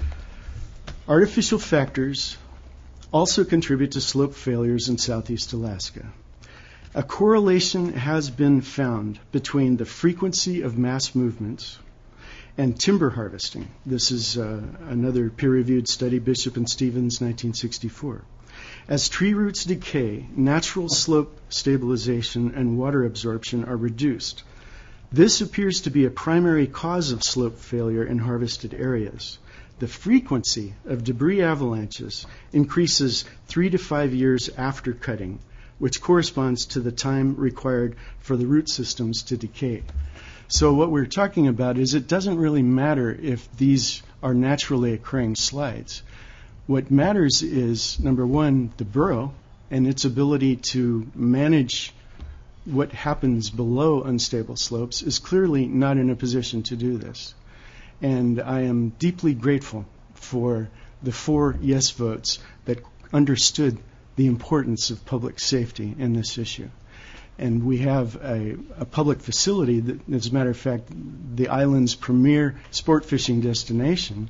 artificial factors also contribute to slope failures in southeast Alaska. A correlation has been found between the frequency of mass movements and timber harvesting. This is uh, another peer-reviewed study, Bishop and Stevens, nineteen sixty-four. As tree roots decay, natural slope stabilization and water absorption are reduced. This appears to be a primary cause of slope failure in harvested areas. The frequency of debris avalanches increases three to five years after cutting, which corresponds to the time required for the root systems to decay. So what we're talking about is it doesn't really matter if these are naturally occurring slides. What matters is, number one, the borough and its ability to manage what happens below unstable slopes is clearly not in a position to do this. And I am deeply grateful for the four yes votes that understood the importance of public safety in this issue. And we have a, a public facility that, as a matter of fact, the island's premier sport fishing destination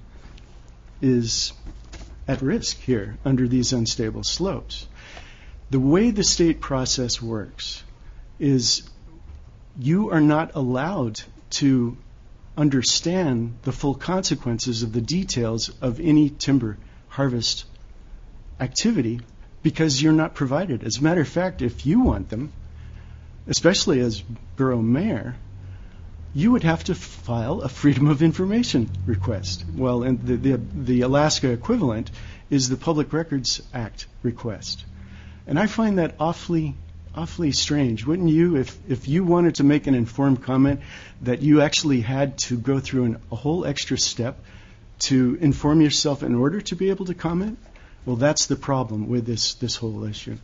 is at risk here under these unstable slopes. The way the state process works is you are not allowed to understand the full consequences of the details of any timber harvest activity because you're not provided. As a matter of fact, if you want them, especially as borough mayor, you would have to file a Freedom of Information request. Well, and the, the, the Alaska equivalent is the Public Records Act request. And I find that awfully, awfully strange. Wouldn't you, if, if you wanted to make an informed comment, that you actually had to go through an, a whole extra step to inform yourself in order to be able to comment? Well, that's the problem with this, this whole issue.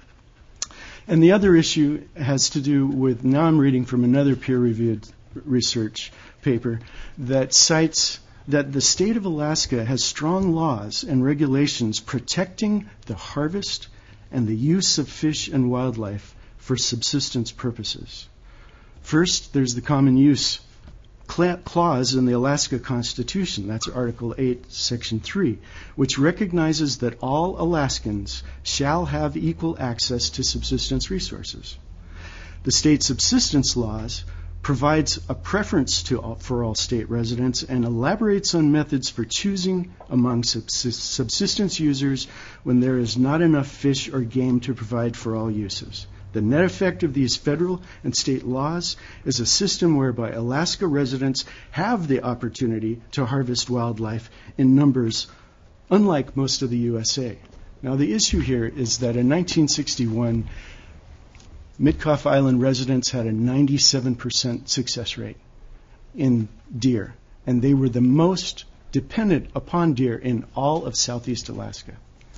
And the other issue has to do with, now I'm reading from another peer-reviewed research paper that cites that the state of Alaska has strong laws and regulations protecting the harvest and the use of fish and wildlife for subsistence purposes. First, there's the common use clause in the Alaska Constitution, that's Article eight, Section three, which recognizes that all Alaskans shall have equal access to subsistence resources. The state subsistence laws provides a preference to all, for all state residents and elaborates on methods for choosing among subsist- subsistence users when there is not enough fish or game to provide for all uses. The net effect of these federal and state laws is a system whereby Alaska residents have the opportunity to harvest wildlife in numbers unlike most of the U S A. Now, the issue here is that in nineteen sixty-one, Mitkoff Island residents had a ninety-seven percent success rate in deer, and they were the most dependent upon deer in all of Southeast Alaska.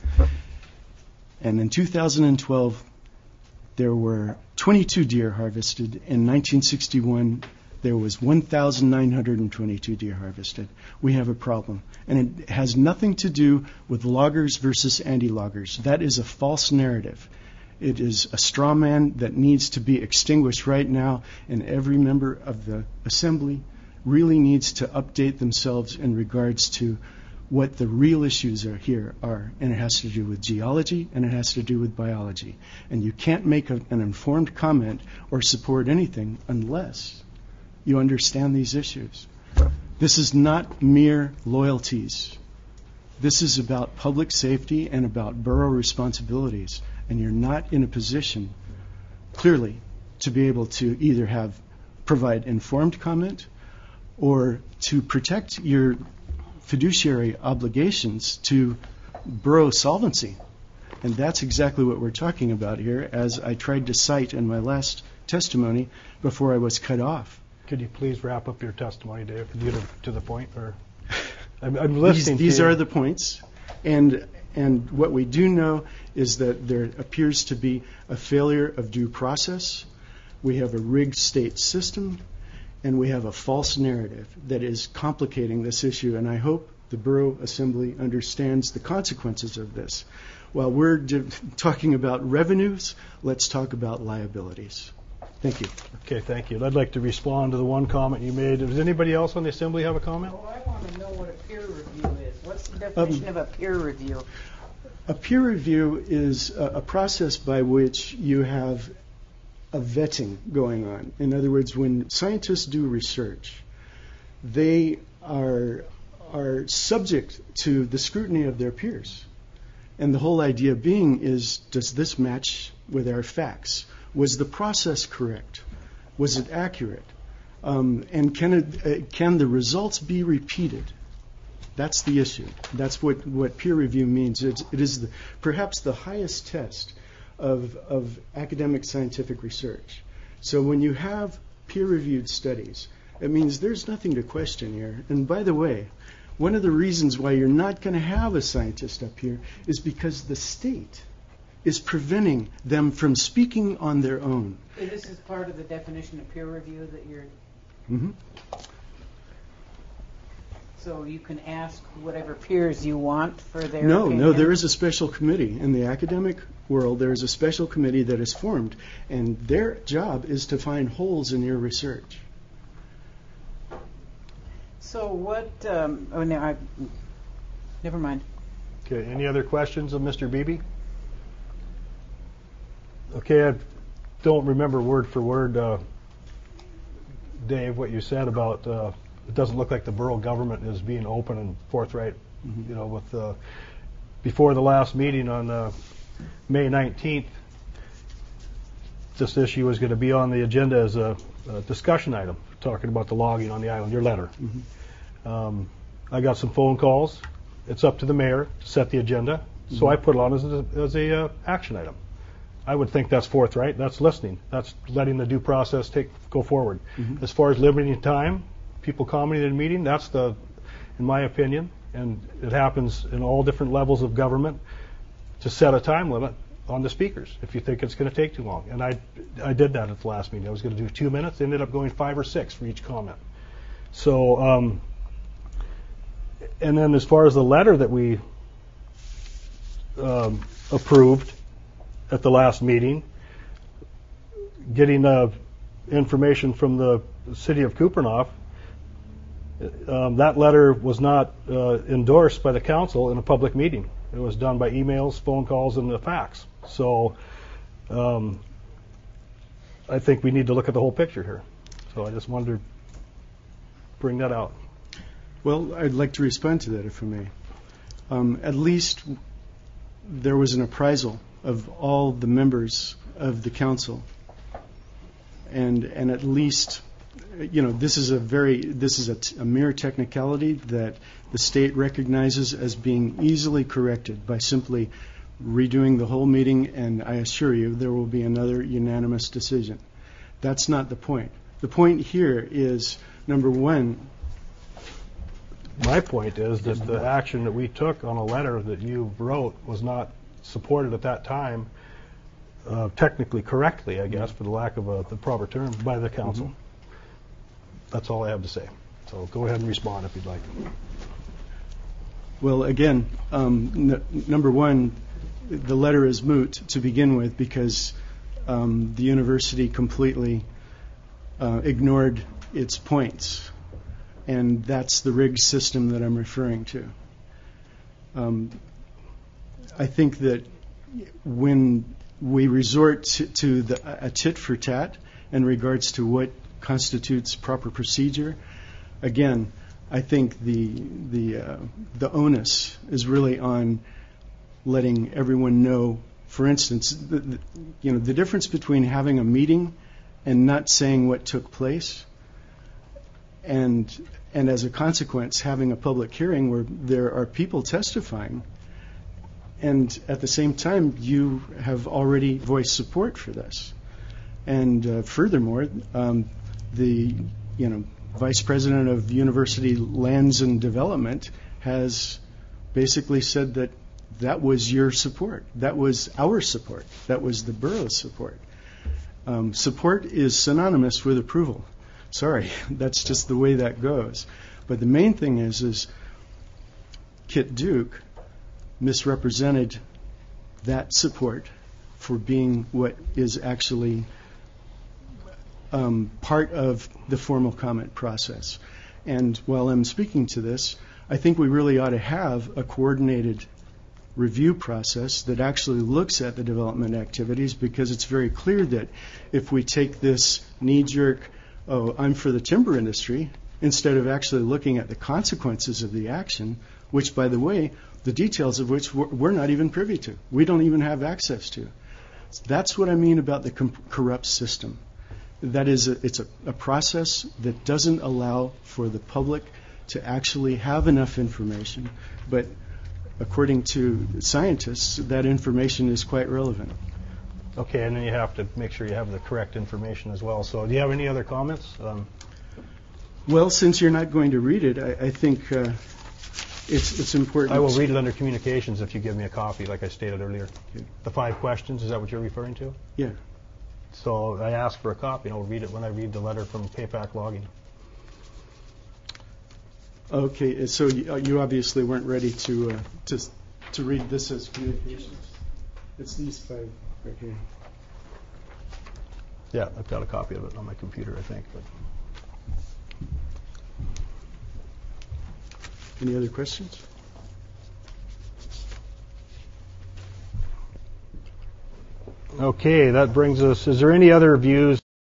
And in two thousand twelve, there were twenty-two deer harvested. In nineteen sixty-one, there was one thousand nine hundred twenty-two deer harvested. We have a problem. And it has nothing to do with loggers versus anti-loggers. That is a false narrative. It is a straw man that needs to be extinguished right now, and every member of the Assembly really needs to update themselves in regards to what the real issues are here are. And it has to do with geology, and it has to do with biology. And you can't make a, an informed comment or support anything unless you understand these issues. This is not mere loyalties. This is about public safety and about borough responsibilities. And you're not in a position, clearly, to be able to either have provide informed comment or to protect your fiduciary obligations to borough solvency. And that's exactly what we're talking about here, as I tried to cite in my last testimony before I was cut off.
Could you please wrap up your testimony, Dave? Could you get to the point? Or I'm, I'm listening.
These, these
to
are the points, and and what we do know is that there appears to be a failure of due process. We have a rigged state system, and we have a false narrative that is complicating this issue. And I hope the Borough Assembly understands the consequences of this. While we're di- talking about revenues, let's talk about liabilities. Thank you.
Okay, thank you. I'd like to respond to the one comment you made. Does anybody else on the Assembly have a comment?
Oh, I want to know what a peer review is. What's the definition
Um,
of a peer review?
A peer review is a, a process by which you have a vetting going on. In other words, when scientists do research, they are are subject to the scrutiny of their peers. And the whole idea being is, does this match with our facts? Was the process correct? Was it accurate? Um, and can it, uh, can the results be repeated? That's the issue. That's what, what peer review means. It's, it is the, perhaps the highest test of, of academic scientific research. So when you have peer-reviewed studies, it means there's nothing to question here. And by the way, one of the reasons why you're not going to have a scientist up here is because the state is preventing them from speaking on their own.
And this is part of the definition of peer review that you're...
Mm-hmm.
So you can ask whatever peers you want for their
No,
opinion?
no, there is a special committee. In the academic world, there is a special committee that is formed, and their job is to find holes in your research.
So what... Um, oh, no, I... Never mind.
Okay, any other questions of Mister Beebe? Okay, I don't remember word for word, uh, Dave, what you said about uh, it doesn't look like the borough government is being open and forthright. Mm-hmm. You know, with uh, before the last meeting on uh, May nineteenth, this issue was going to be on the agenda as a, a discussion item, talking about the logging on the island. Your letter. Mm-hmm. Um, I got some phone calls. It's up to the mayor to set the agenda, mm-hmm. so I put it on as a, as a uh, action item. I would think that's forthright. That's listening. That's letting the due process take go forward. Mm-hmm. As far as limiting time, people commenting in a meeting, that's the, in my opinion, and it happens in all different levels of government, to set a time limit on the speakers if you think it's going to take too long. And I, I did that at the last meeting. I was going to do two minutes. Ended up going five or six for each comment. So, um, and then as far as the letter that we um, approved at the last meeting, getting uh, information from the city of Kupreanof, um, that letter was not uh, endorsed by the council in a public meeting. It was done by emails, phone calls, and the fax. So um, I think we need to look at the whole picture here. So I just wanted to bring that out.
Well, I'd like to respond to that, if I may. Um, at least there was an appraisal of all the members of the council, and and at least, you know, this is a very this is a, t- a mere technicality that the state recognizes as being easily corrected by simply redoing the whole meeting, and I assure you there will be another unanimous decision. That's not the point. The point here is, number one,
my point is that the action that we took on a letter that you wrote was not supported at that time, uh, technically correctly, I guess, for the lack of a, the proper term, by the council. Mm-hmm. That's all I have to say. So go ahead and respond if you'd like.
Well, again, um, n- number one, the letter is moot to begin with because um, the university completely uh, ignored its points. And that's the rigged system that I'm referring to. Um, I think that when we resort to, to the, a tit for tat in regards to what constitutes proper procedure, again, I think the the uh, the onus is really on letting everyone know. For instance, the, the, you know, the difference between having a meeting and not saying what took place, and and as a consequence having a public hearing where there are people testifying, and at the same time you have already voiced support for this. And uh, furthermore, um, the you know vice president of University Lands and Development has basically said that that was your support, that was our support, that was the borough's support. Um, support is synonymous with approval. Sorry, that's just the way that goes. But the main thing is, is Kit Duke misrepresented that support for being what is actually um, part of the formal comment process. And while I'm speaking to this, I think we really ought to have a coordinated review process that actually looks at the development activities, because it's very clear that if we take this knee-jerk, oh, I'm for the timber industry, instead of actually looking at the consequences of the action, which, by the way, the details of which we're not even privy to. We don't even have access to. That's what I mean about the com- corrupt system. That is, a, it's a, a process that doesn't allow for the public to actually have enough information, but according to scientists, that information is quite relevant.
Okay, and then you have to make sure you have the correct information as well. So do you have any other comments? Um,
well, since you're not going to read it, I, I think uh, it's it's important.
I will read it under communications if you give me a copy, like I stated earlier. Okay. The five questions, is that what you're referring to?
Yeah.
So I asked for a copy, and I'll read it when I read the letter from Paypack Logging.
Okay, so you, uh, you obviously weren't ready to uh, to to read this as communications. It's these five right here.
Yeah, I've got a copy of it on my computer, I think. But.
Any other questions?
Okay, that brings us. Is there any other views?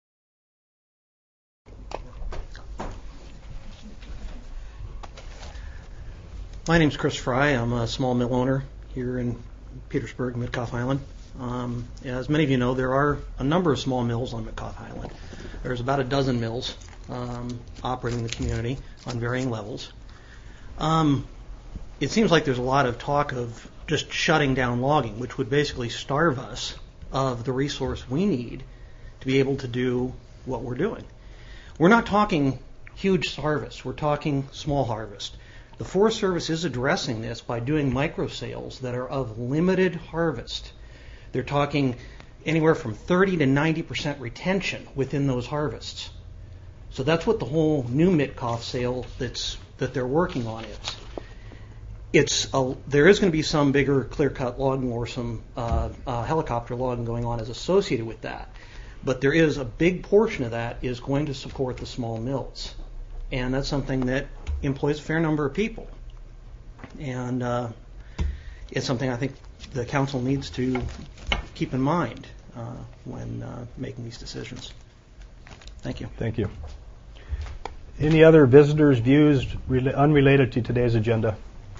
My name's Chris Fry. I'm a small mill owner here in Petersburg, Mitkoff Island. Um, as many of you know, there are a number of small mills on Mitkoff Island. There's about a dozen mills um, operating in the community on varying levels. Um, it seems like there's a lot of talk of just shutting down logging, which would basically starve us of the resource we need to be able to do what we're doing. We're not talking huge harvest. We're talking small harvest. The Forest Service is addressing this by doing micro sales that are of limited harvest. They're talking anywhere from thirty to ninety percent retention within those harvests. So that's what the whole new Mitkoff sale that's that they're working on is. It's a, there is going to be some bigger clear-cut logging or some uh, uh, helicopter logging going on as associated with that. But there is a big portion of that is going to support the small mills. And that's something that employs a fair number of people. And uh, it's something I think the council needs to keep in mind uh, when uh, making these decisions. Thank you.
Thank you. Any other visitors' views rela- unrelated to today's agenda?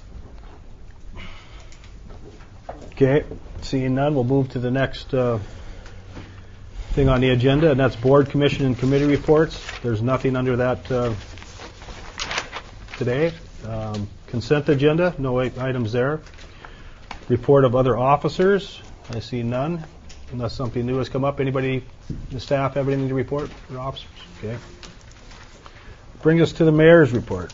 Okay, seeing none, we'll move to the next uh, thing on the agenda, and that's board, commission, and committee reports. There's nothing under that uh, today. Um, consent agenda, no items there. Report of other officers. I see none, unless something new has come up. Anybody, the staff, have anything to report for officers? Okay. Bring us to the mayor's report.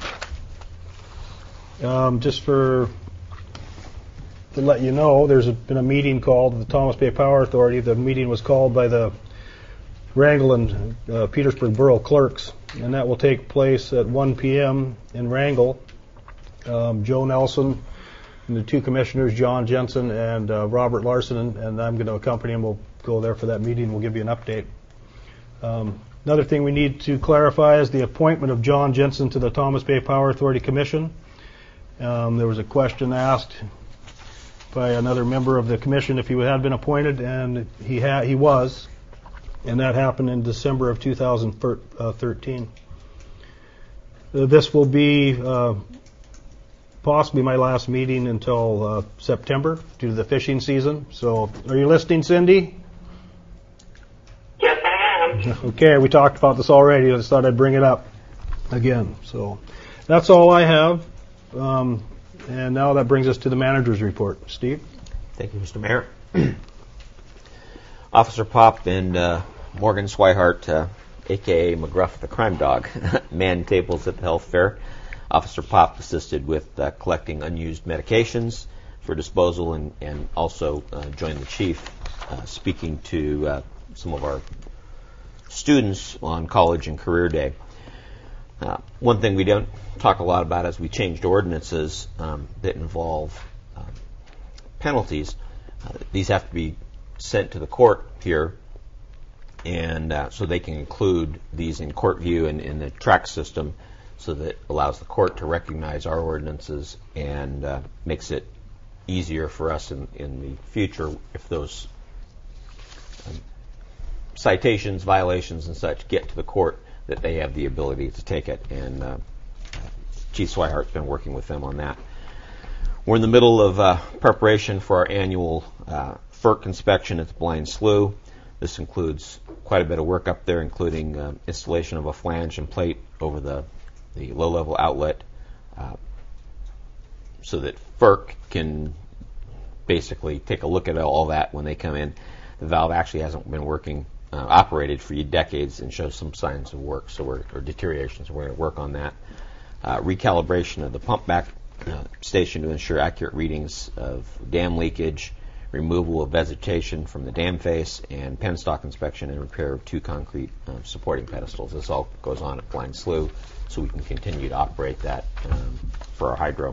Um, just for to let you know, there's a, been a meeting called at the Thomas Bay Power Authority. The meeting was called by the Wrangell and uh, Petersburg Borough Clerks, and that will take place at one p.m. in Wrangell. Um, Joe Nelson and the two commissioners, John Jensen and uh, Robert Larson, and, and I'm going to accompany him. We'll go there for that meeting. We'll give you an update. Um, another thing we need to clarify is the appointment of John Jensen to the Thomas Bay Power Authority Commission. Um, there was a question asked by another member of the commission if he had been appointed, and he ha- he was, and that happened in December of two thousand thirteen. Uh, this will be uh, possibly my last meeting until uh, September due to the fishing season. So, are you listening, Cindy?
Yes, I am.
Okay, we talked about this already. I just thought I'd bring it up again. So, that's all I have. Um, and now that brings us to the manager's report. Steve?
Thank you, Mister Mayor. Officer Pop and uh, Morgan Swihart, uh, a k a. McGruff the crime dog, manned tables at the health fair. Officer Pop assisted with uh, collecting unused medications for disposal and, and also uh, joined the chief uh, speaking to uh, some of our students on college and career day. Uh, one thing we don't talk a lot about is we changed ordinances um, that involve uh, penalties. Uh, these have to be sent to the court here, and uh, so they can include these in court view and in the track system, so that allows the court to recognize our ordinances and uh, makes it easier for us in, in the future if those um, citations, violations, and such get to the court, that they have the ability to take it, and uh, Chief Swihart's been working with them on that. We're in the middle of uh, preparation for our annual uh, F E R C inspection at the Blind Slough. This includes quite a bit of work up there, including uh, installation of a flange and plate over the, the low-level outlet uh, so that F E R C can basically take a look at all that when they come in. The valve actually hasn't been working Uh, operated for decades and shows some signs of work, so we're, or deterioration, so we're going to work on that. Uh, recalibration of the pump back uh, station to ensure accurate readings of dam leakage, removal of vegetation from the dam face, and penstock inspection and repair of two concrete uh, supporting pedestals. This all goes on at Blind Slough, so we can continue to operate that um, for our hydro.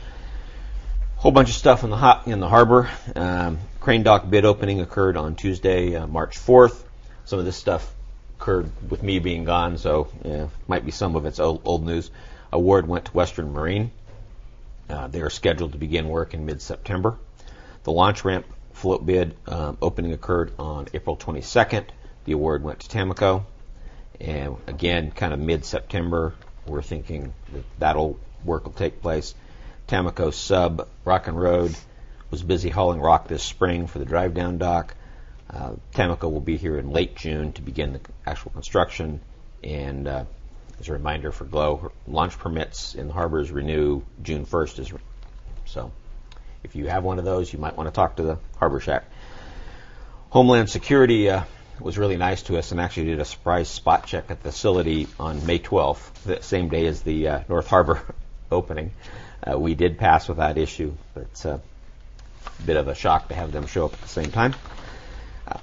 Whole bunch of stuff in the hot in the harbor. Um, crane dock bid opening occurred on Tuesday, uh, March fourth. Some of this stuff occurred with me being gone, so yeah, might be some of it's old, old news. Award went to Western Marine. Uh, they are scheduled to begin work in mid-September. The launch ramp float bid um, opening occurred on April twenty-second. The award went to Tamco. And again, kind of mid-September, we're thinking that that'll work will take place. Tamco sub Rock and Road was busy hauling rock this spring for the drive-down dock. Uh, Tamco will be here in late June to begin the actual construction. And uh, as a reminder for GLOW, launch permits in the harbors renew June first. Is re- so if you have one of those, you might want to talk to the Harbor Shack. Homeland Security uh, was really nice to us and actually did a surprise spot check at the facility on May twelfth, the same day as the uh, North Harbor opening. Uh, we did pass without issue, but it's a bit of a shock to have them show up at the same time. Uh,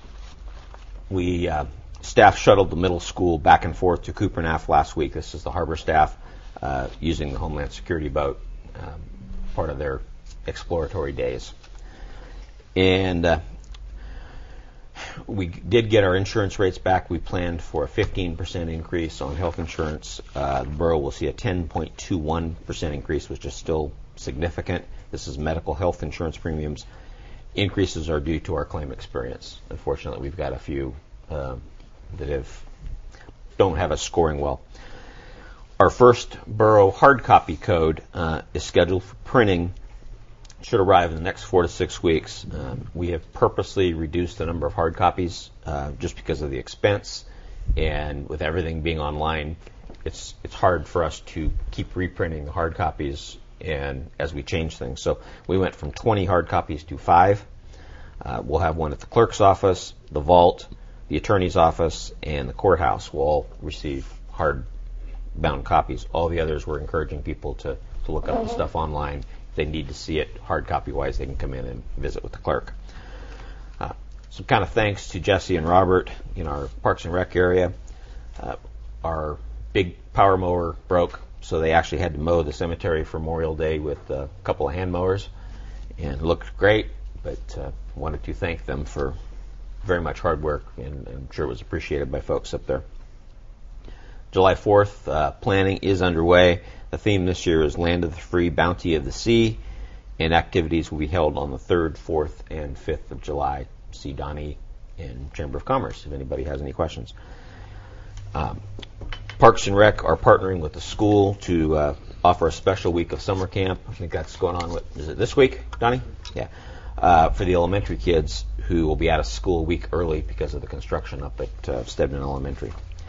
we uh, staff shuttled the middle school back and forth to Kupernaff last week. This is the harbor staff uh, using the Homeland Security boat, um, part of their exploratory days. And uh, we did get our insurance rates back. We planned for a fifteen percent increase on health insurance. Uh, the borough will see a ten point two one percent increase, which is still significant. This is medical health insurance premiums. Increases are due to our claim experience. Unfortunately, we've got a few uh, that have don't have us scoring well. Our first borough hard copy code uh, is scheduled for printing. Should arrive in the next four to six weeks. Um, we have purposely reduced the number of hard copies uh, just because of the expense, and with everything being online, it's it's hard for us to keep reprinting the hard copies and as we change things. So we went from twenty hard copies to five. Uh, we'll have one at the clerk's office, the vault, the attorney's office, and the courthouse will all receive hard-bound copies. All the others, we're encouraging people to, to look up the stuff online. If they need to see it hard copy-wise, they can come in and visit with the clerk. Uh, some kind of thanks to Jesse and Robert in our Parks and Rec area. Uh, our big power mower broke, so they actually had to mow the cemetery for Memorial Day with a couple of hand mowers, and it looked great, but uh, wanted to thank them for very much hard work, and I'm sure it was appreciated by folks up there. July fourth, uh, planning is underway. The theme this year is Land of the Free, Bounty of the Sea, and activities will be held on the third, fourth, and fifth of July. See Donnie in Chamber of Commerce if anybody has any questions. Um, Parks and Rec are partnering with the school to uh, offer a special week of summer camp. I think that's going on, what, is it this week, Donnie? Yeah. Uh, for the elementary kids who will be out of school a week early because of the construction up at uh, Stedman Elementary.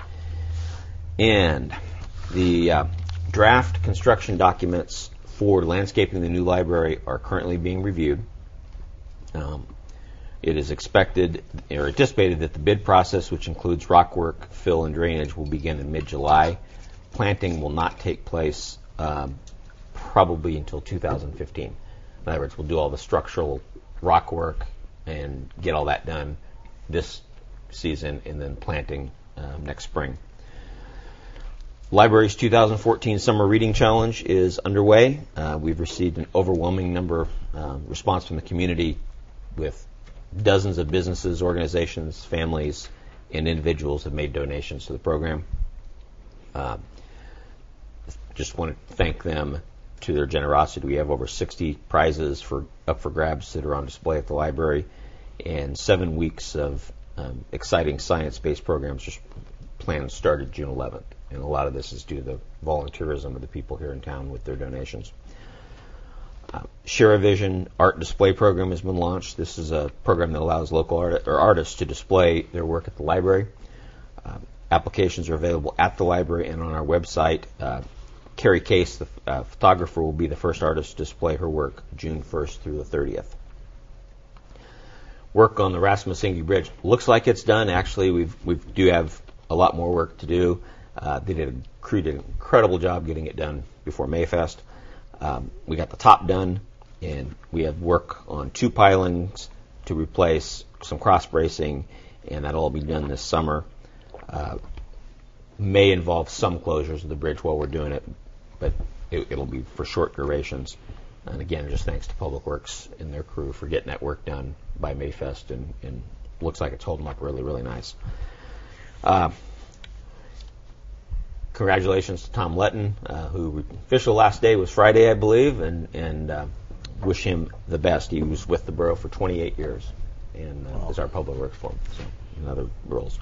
And the uh, draft construction documents for landscaping the new library are currently being reviewed. Um, it is expected or anticipated that the bid process, which includes rock work, fill, and drainage, will begin in mid-July. Planting will not take place um, probably until two thousand fifteen. In other words, we'll do all the structural rock work and get all that done this season, and then planting um, next spring. Library's two thousand fourteen Summer Reading Challenge is underway. Uh, we've received an overwhelming number uh, response from the community, with dozens of businesses, organizations, families, and individuals have made donations to the program. Uh, just want to thank them to their generosity. We have over sixty prizes for up for grabs that are on display at the library, and seven weeks of um, exciting science-based programs just planned started June eleventh. And a lot of this is due to the volunteerism of the people here in town with their donations. Uh, Share a Vision art display program has been launched. This is a program that allows local art- or artists to display their work at the library. Uh, applications are available at the library and on our website. Uh, Carrie Case, the uh, photographer, will be the first artist to display her work June first through the thirtieth. Work on the Rasmus Inge Bridge looks like it's done. Actually, we've we do have a lot more work to do. Uh, they did a crew did an incredible job getting it done before Mayfest. Um, we got the top done, and we have work on two pilings to replace, some cross bracing, and that'll all be done this summer. Uh, may involve some closures of the bridge while we're doing it, but it, it'll be for short durations. And again, just thanks to Public Works and their crew for getting that work done by Mayfest, and, and looks like it's holding up really, really nice. Uh, Congratulations to Tom Letton, uh, who official last day was Friday, I believe, and, and uh, wish him the best. He was with the borough for twenty-eight years and uh, is our public works foreman, so in other roles.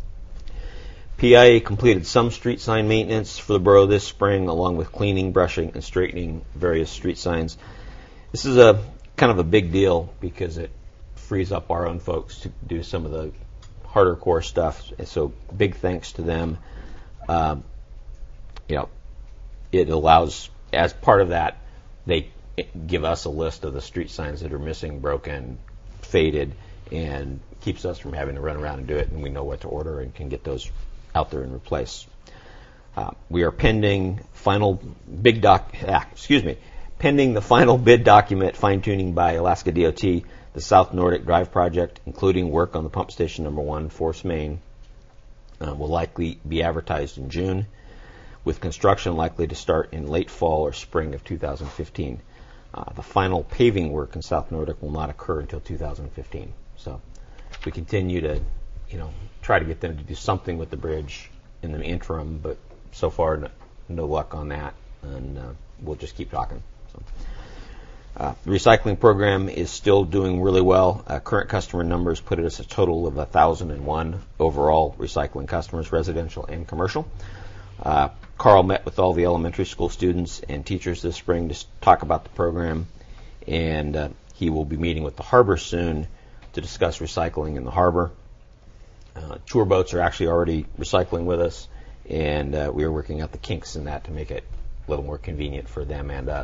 P I A completed some street sign maintenance for the borough this spring, along with cleaning, brushing, and straightening various street signs. This is a kind of a big deal because it frees up our own folks to do some of the harder core stuff, so big thanks to them. Um, You know, it allows, as part of that, they give us a list of the street signs that are missing, broken, faded, and keeps us from having to run around and do it, and we know what to order and can get those out there and replace. Uh, we are pending final big doc, ah, excuse me, pending the final bid document fine-tuning by Alaska D O T, the South Nordic Drive project, including work on the pump station number one, Force Main, uh, will likely be advertised in June, with construction likely to start in late fall or spring of two thousand fifteen. Uh, the final paving work in South Nordic will not occur until two thousand fifteen. So we continue to, you know, try to get them to do something with the bridge in the interim, but so far no, no luck on that, and uh, we'll just keep talking. So, uh, the recycling program is still doing really well. Uh, current customer numbers put us a total of one thousand one overall recycling customers, residential and commercial. Uh, Carl met with all the elementary school students and teachers this spring to talk about the program, and uh, he will be meeting with the harbor soon to discuss recycling in the harbor. Uh, tour boats are actually already recycling with us, and uh, we are working out the kinks in that to make it a little more convenient for them and us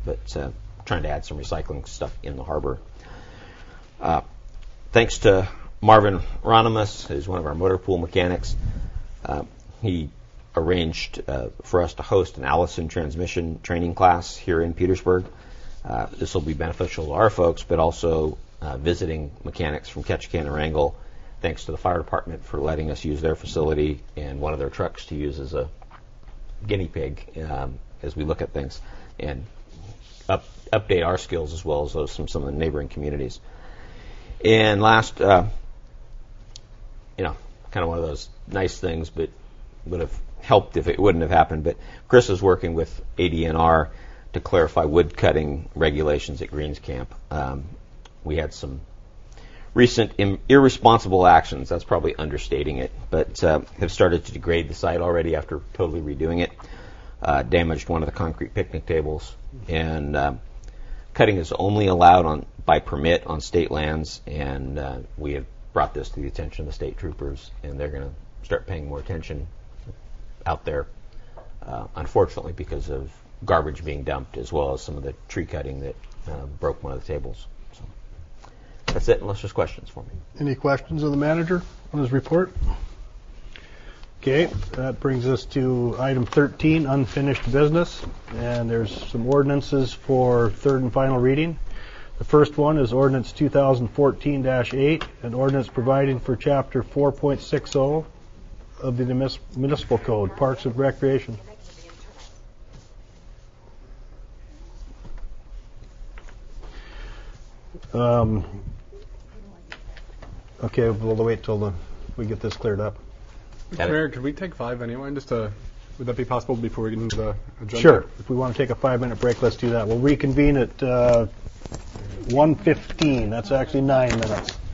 but uh, trying to add some recycling stuff in the harbor. Uh, thanks to Marvin Ronimus, who's one of our motor pool mechanics. Uh, he arranged uh, for us to host an Allison transmission training class here in Petersburg. Uh, this will be beneficial to our folks, but also uh, visiting mechanics from Ketchikan and Wrangell. Thanks to the fire department for letting us use their facility and one of their trucks to use as a guinea pig um, as we look at things and up, update our skills as well as those from some of the neighboring communities. And last, uh, you know, kind of one of those nice things, but would have helped if it wouldn't have happened. But Chris is working with A D N R to clarify wood cutting regulations at Greens Camp. Um, we had some recent im- irresponsible actions, that's probably understating it, but uh, have started to degrade the site already after totally redoing it. Uh, damaged one of the concrete picnic tables, and uh, cutting is only allowed on by permit on state lands, and uh, we have brought this to the attention of the state troopers, and they're going to start paying more attention out there, uh, unfortunately, because of garbage being dumped as well as some of the tree cutting that uh, broke one of the tables. So that's it, unless there's questions for me.
Any questions of the manager on his report? Okay, that brings us to item thirteen, unfinished business, and there's some ordinances for third and final reading. The first one is ordinance two thousand fourteen dash eight, an ordinance providing for chapter four point sixty of the municipal code, Parks and Recreation. Um, okay, we'll wait till the, we get this cleared up.
Mister Mayor, could we take five anyway, just to, would that be possible before we get into the agenda?
Sure. If we want to take a five-minute break, let's do that. We'll reconvene at uh, one fifteen. That's actually nine minutes.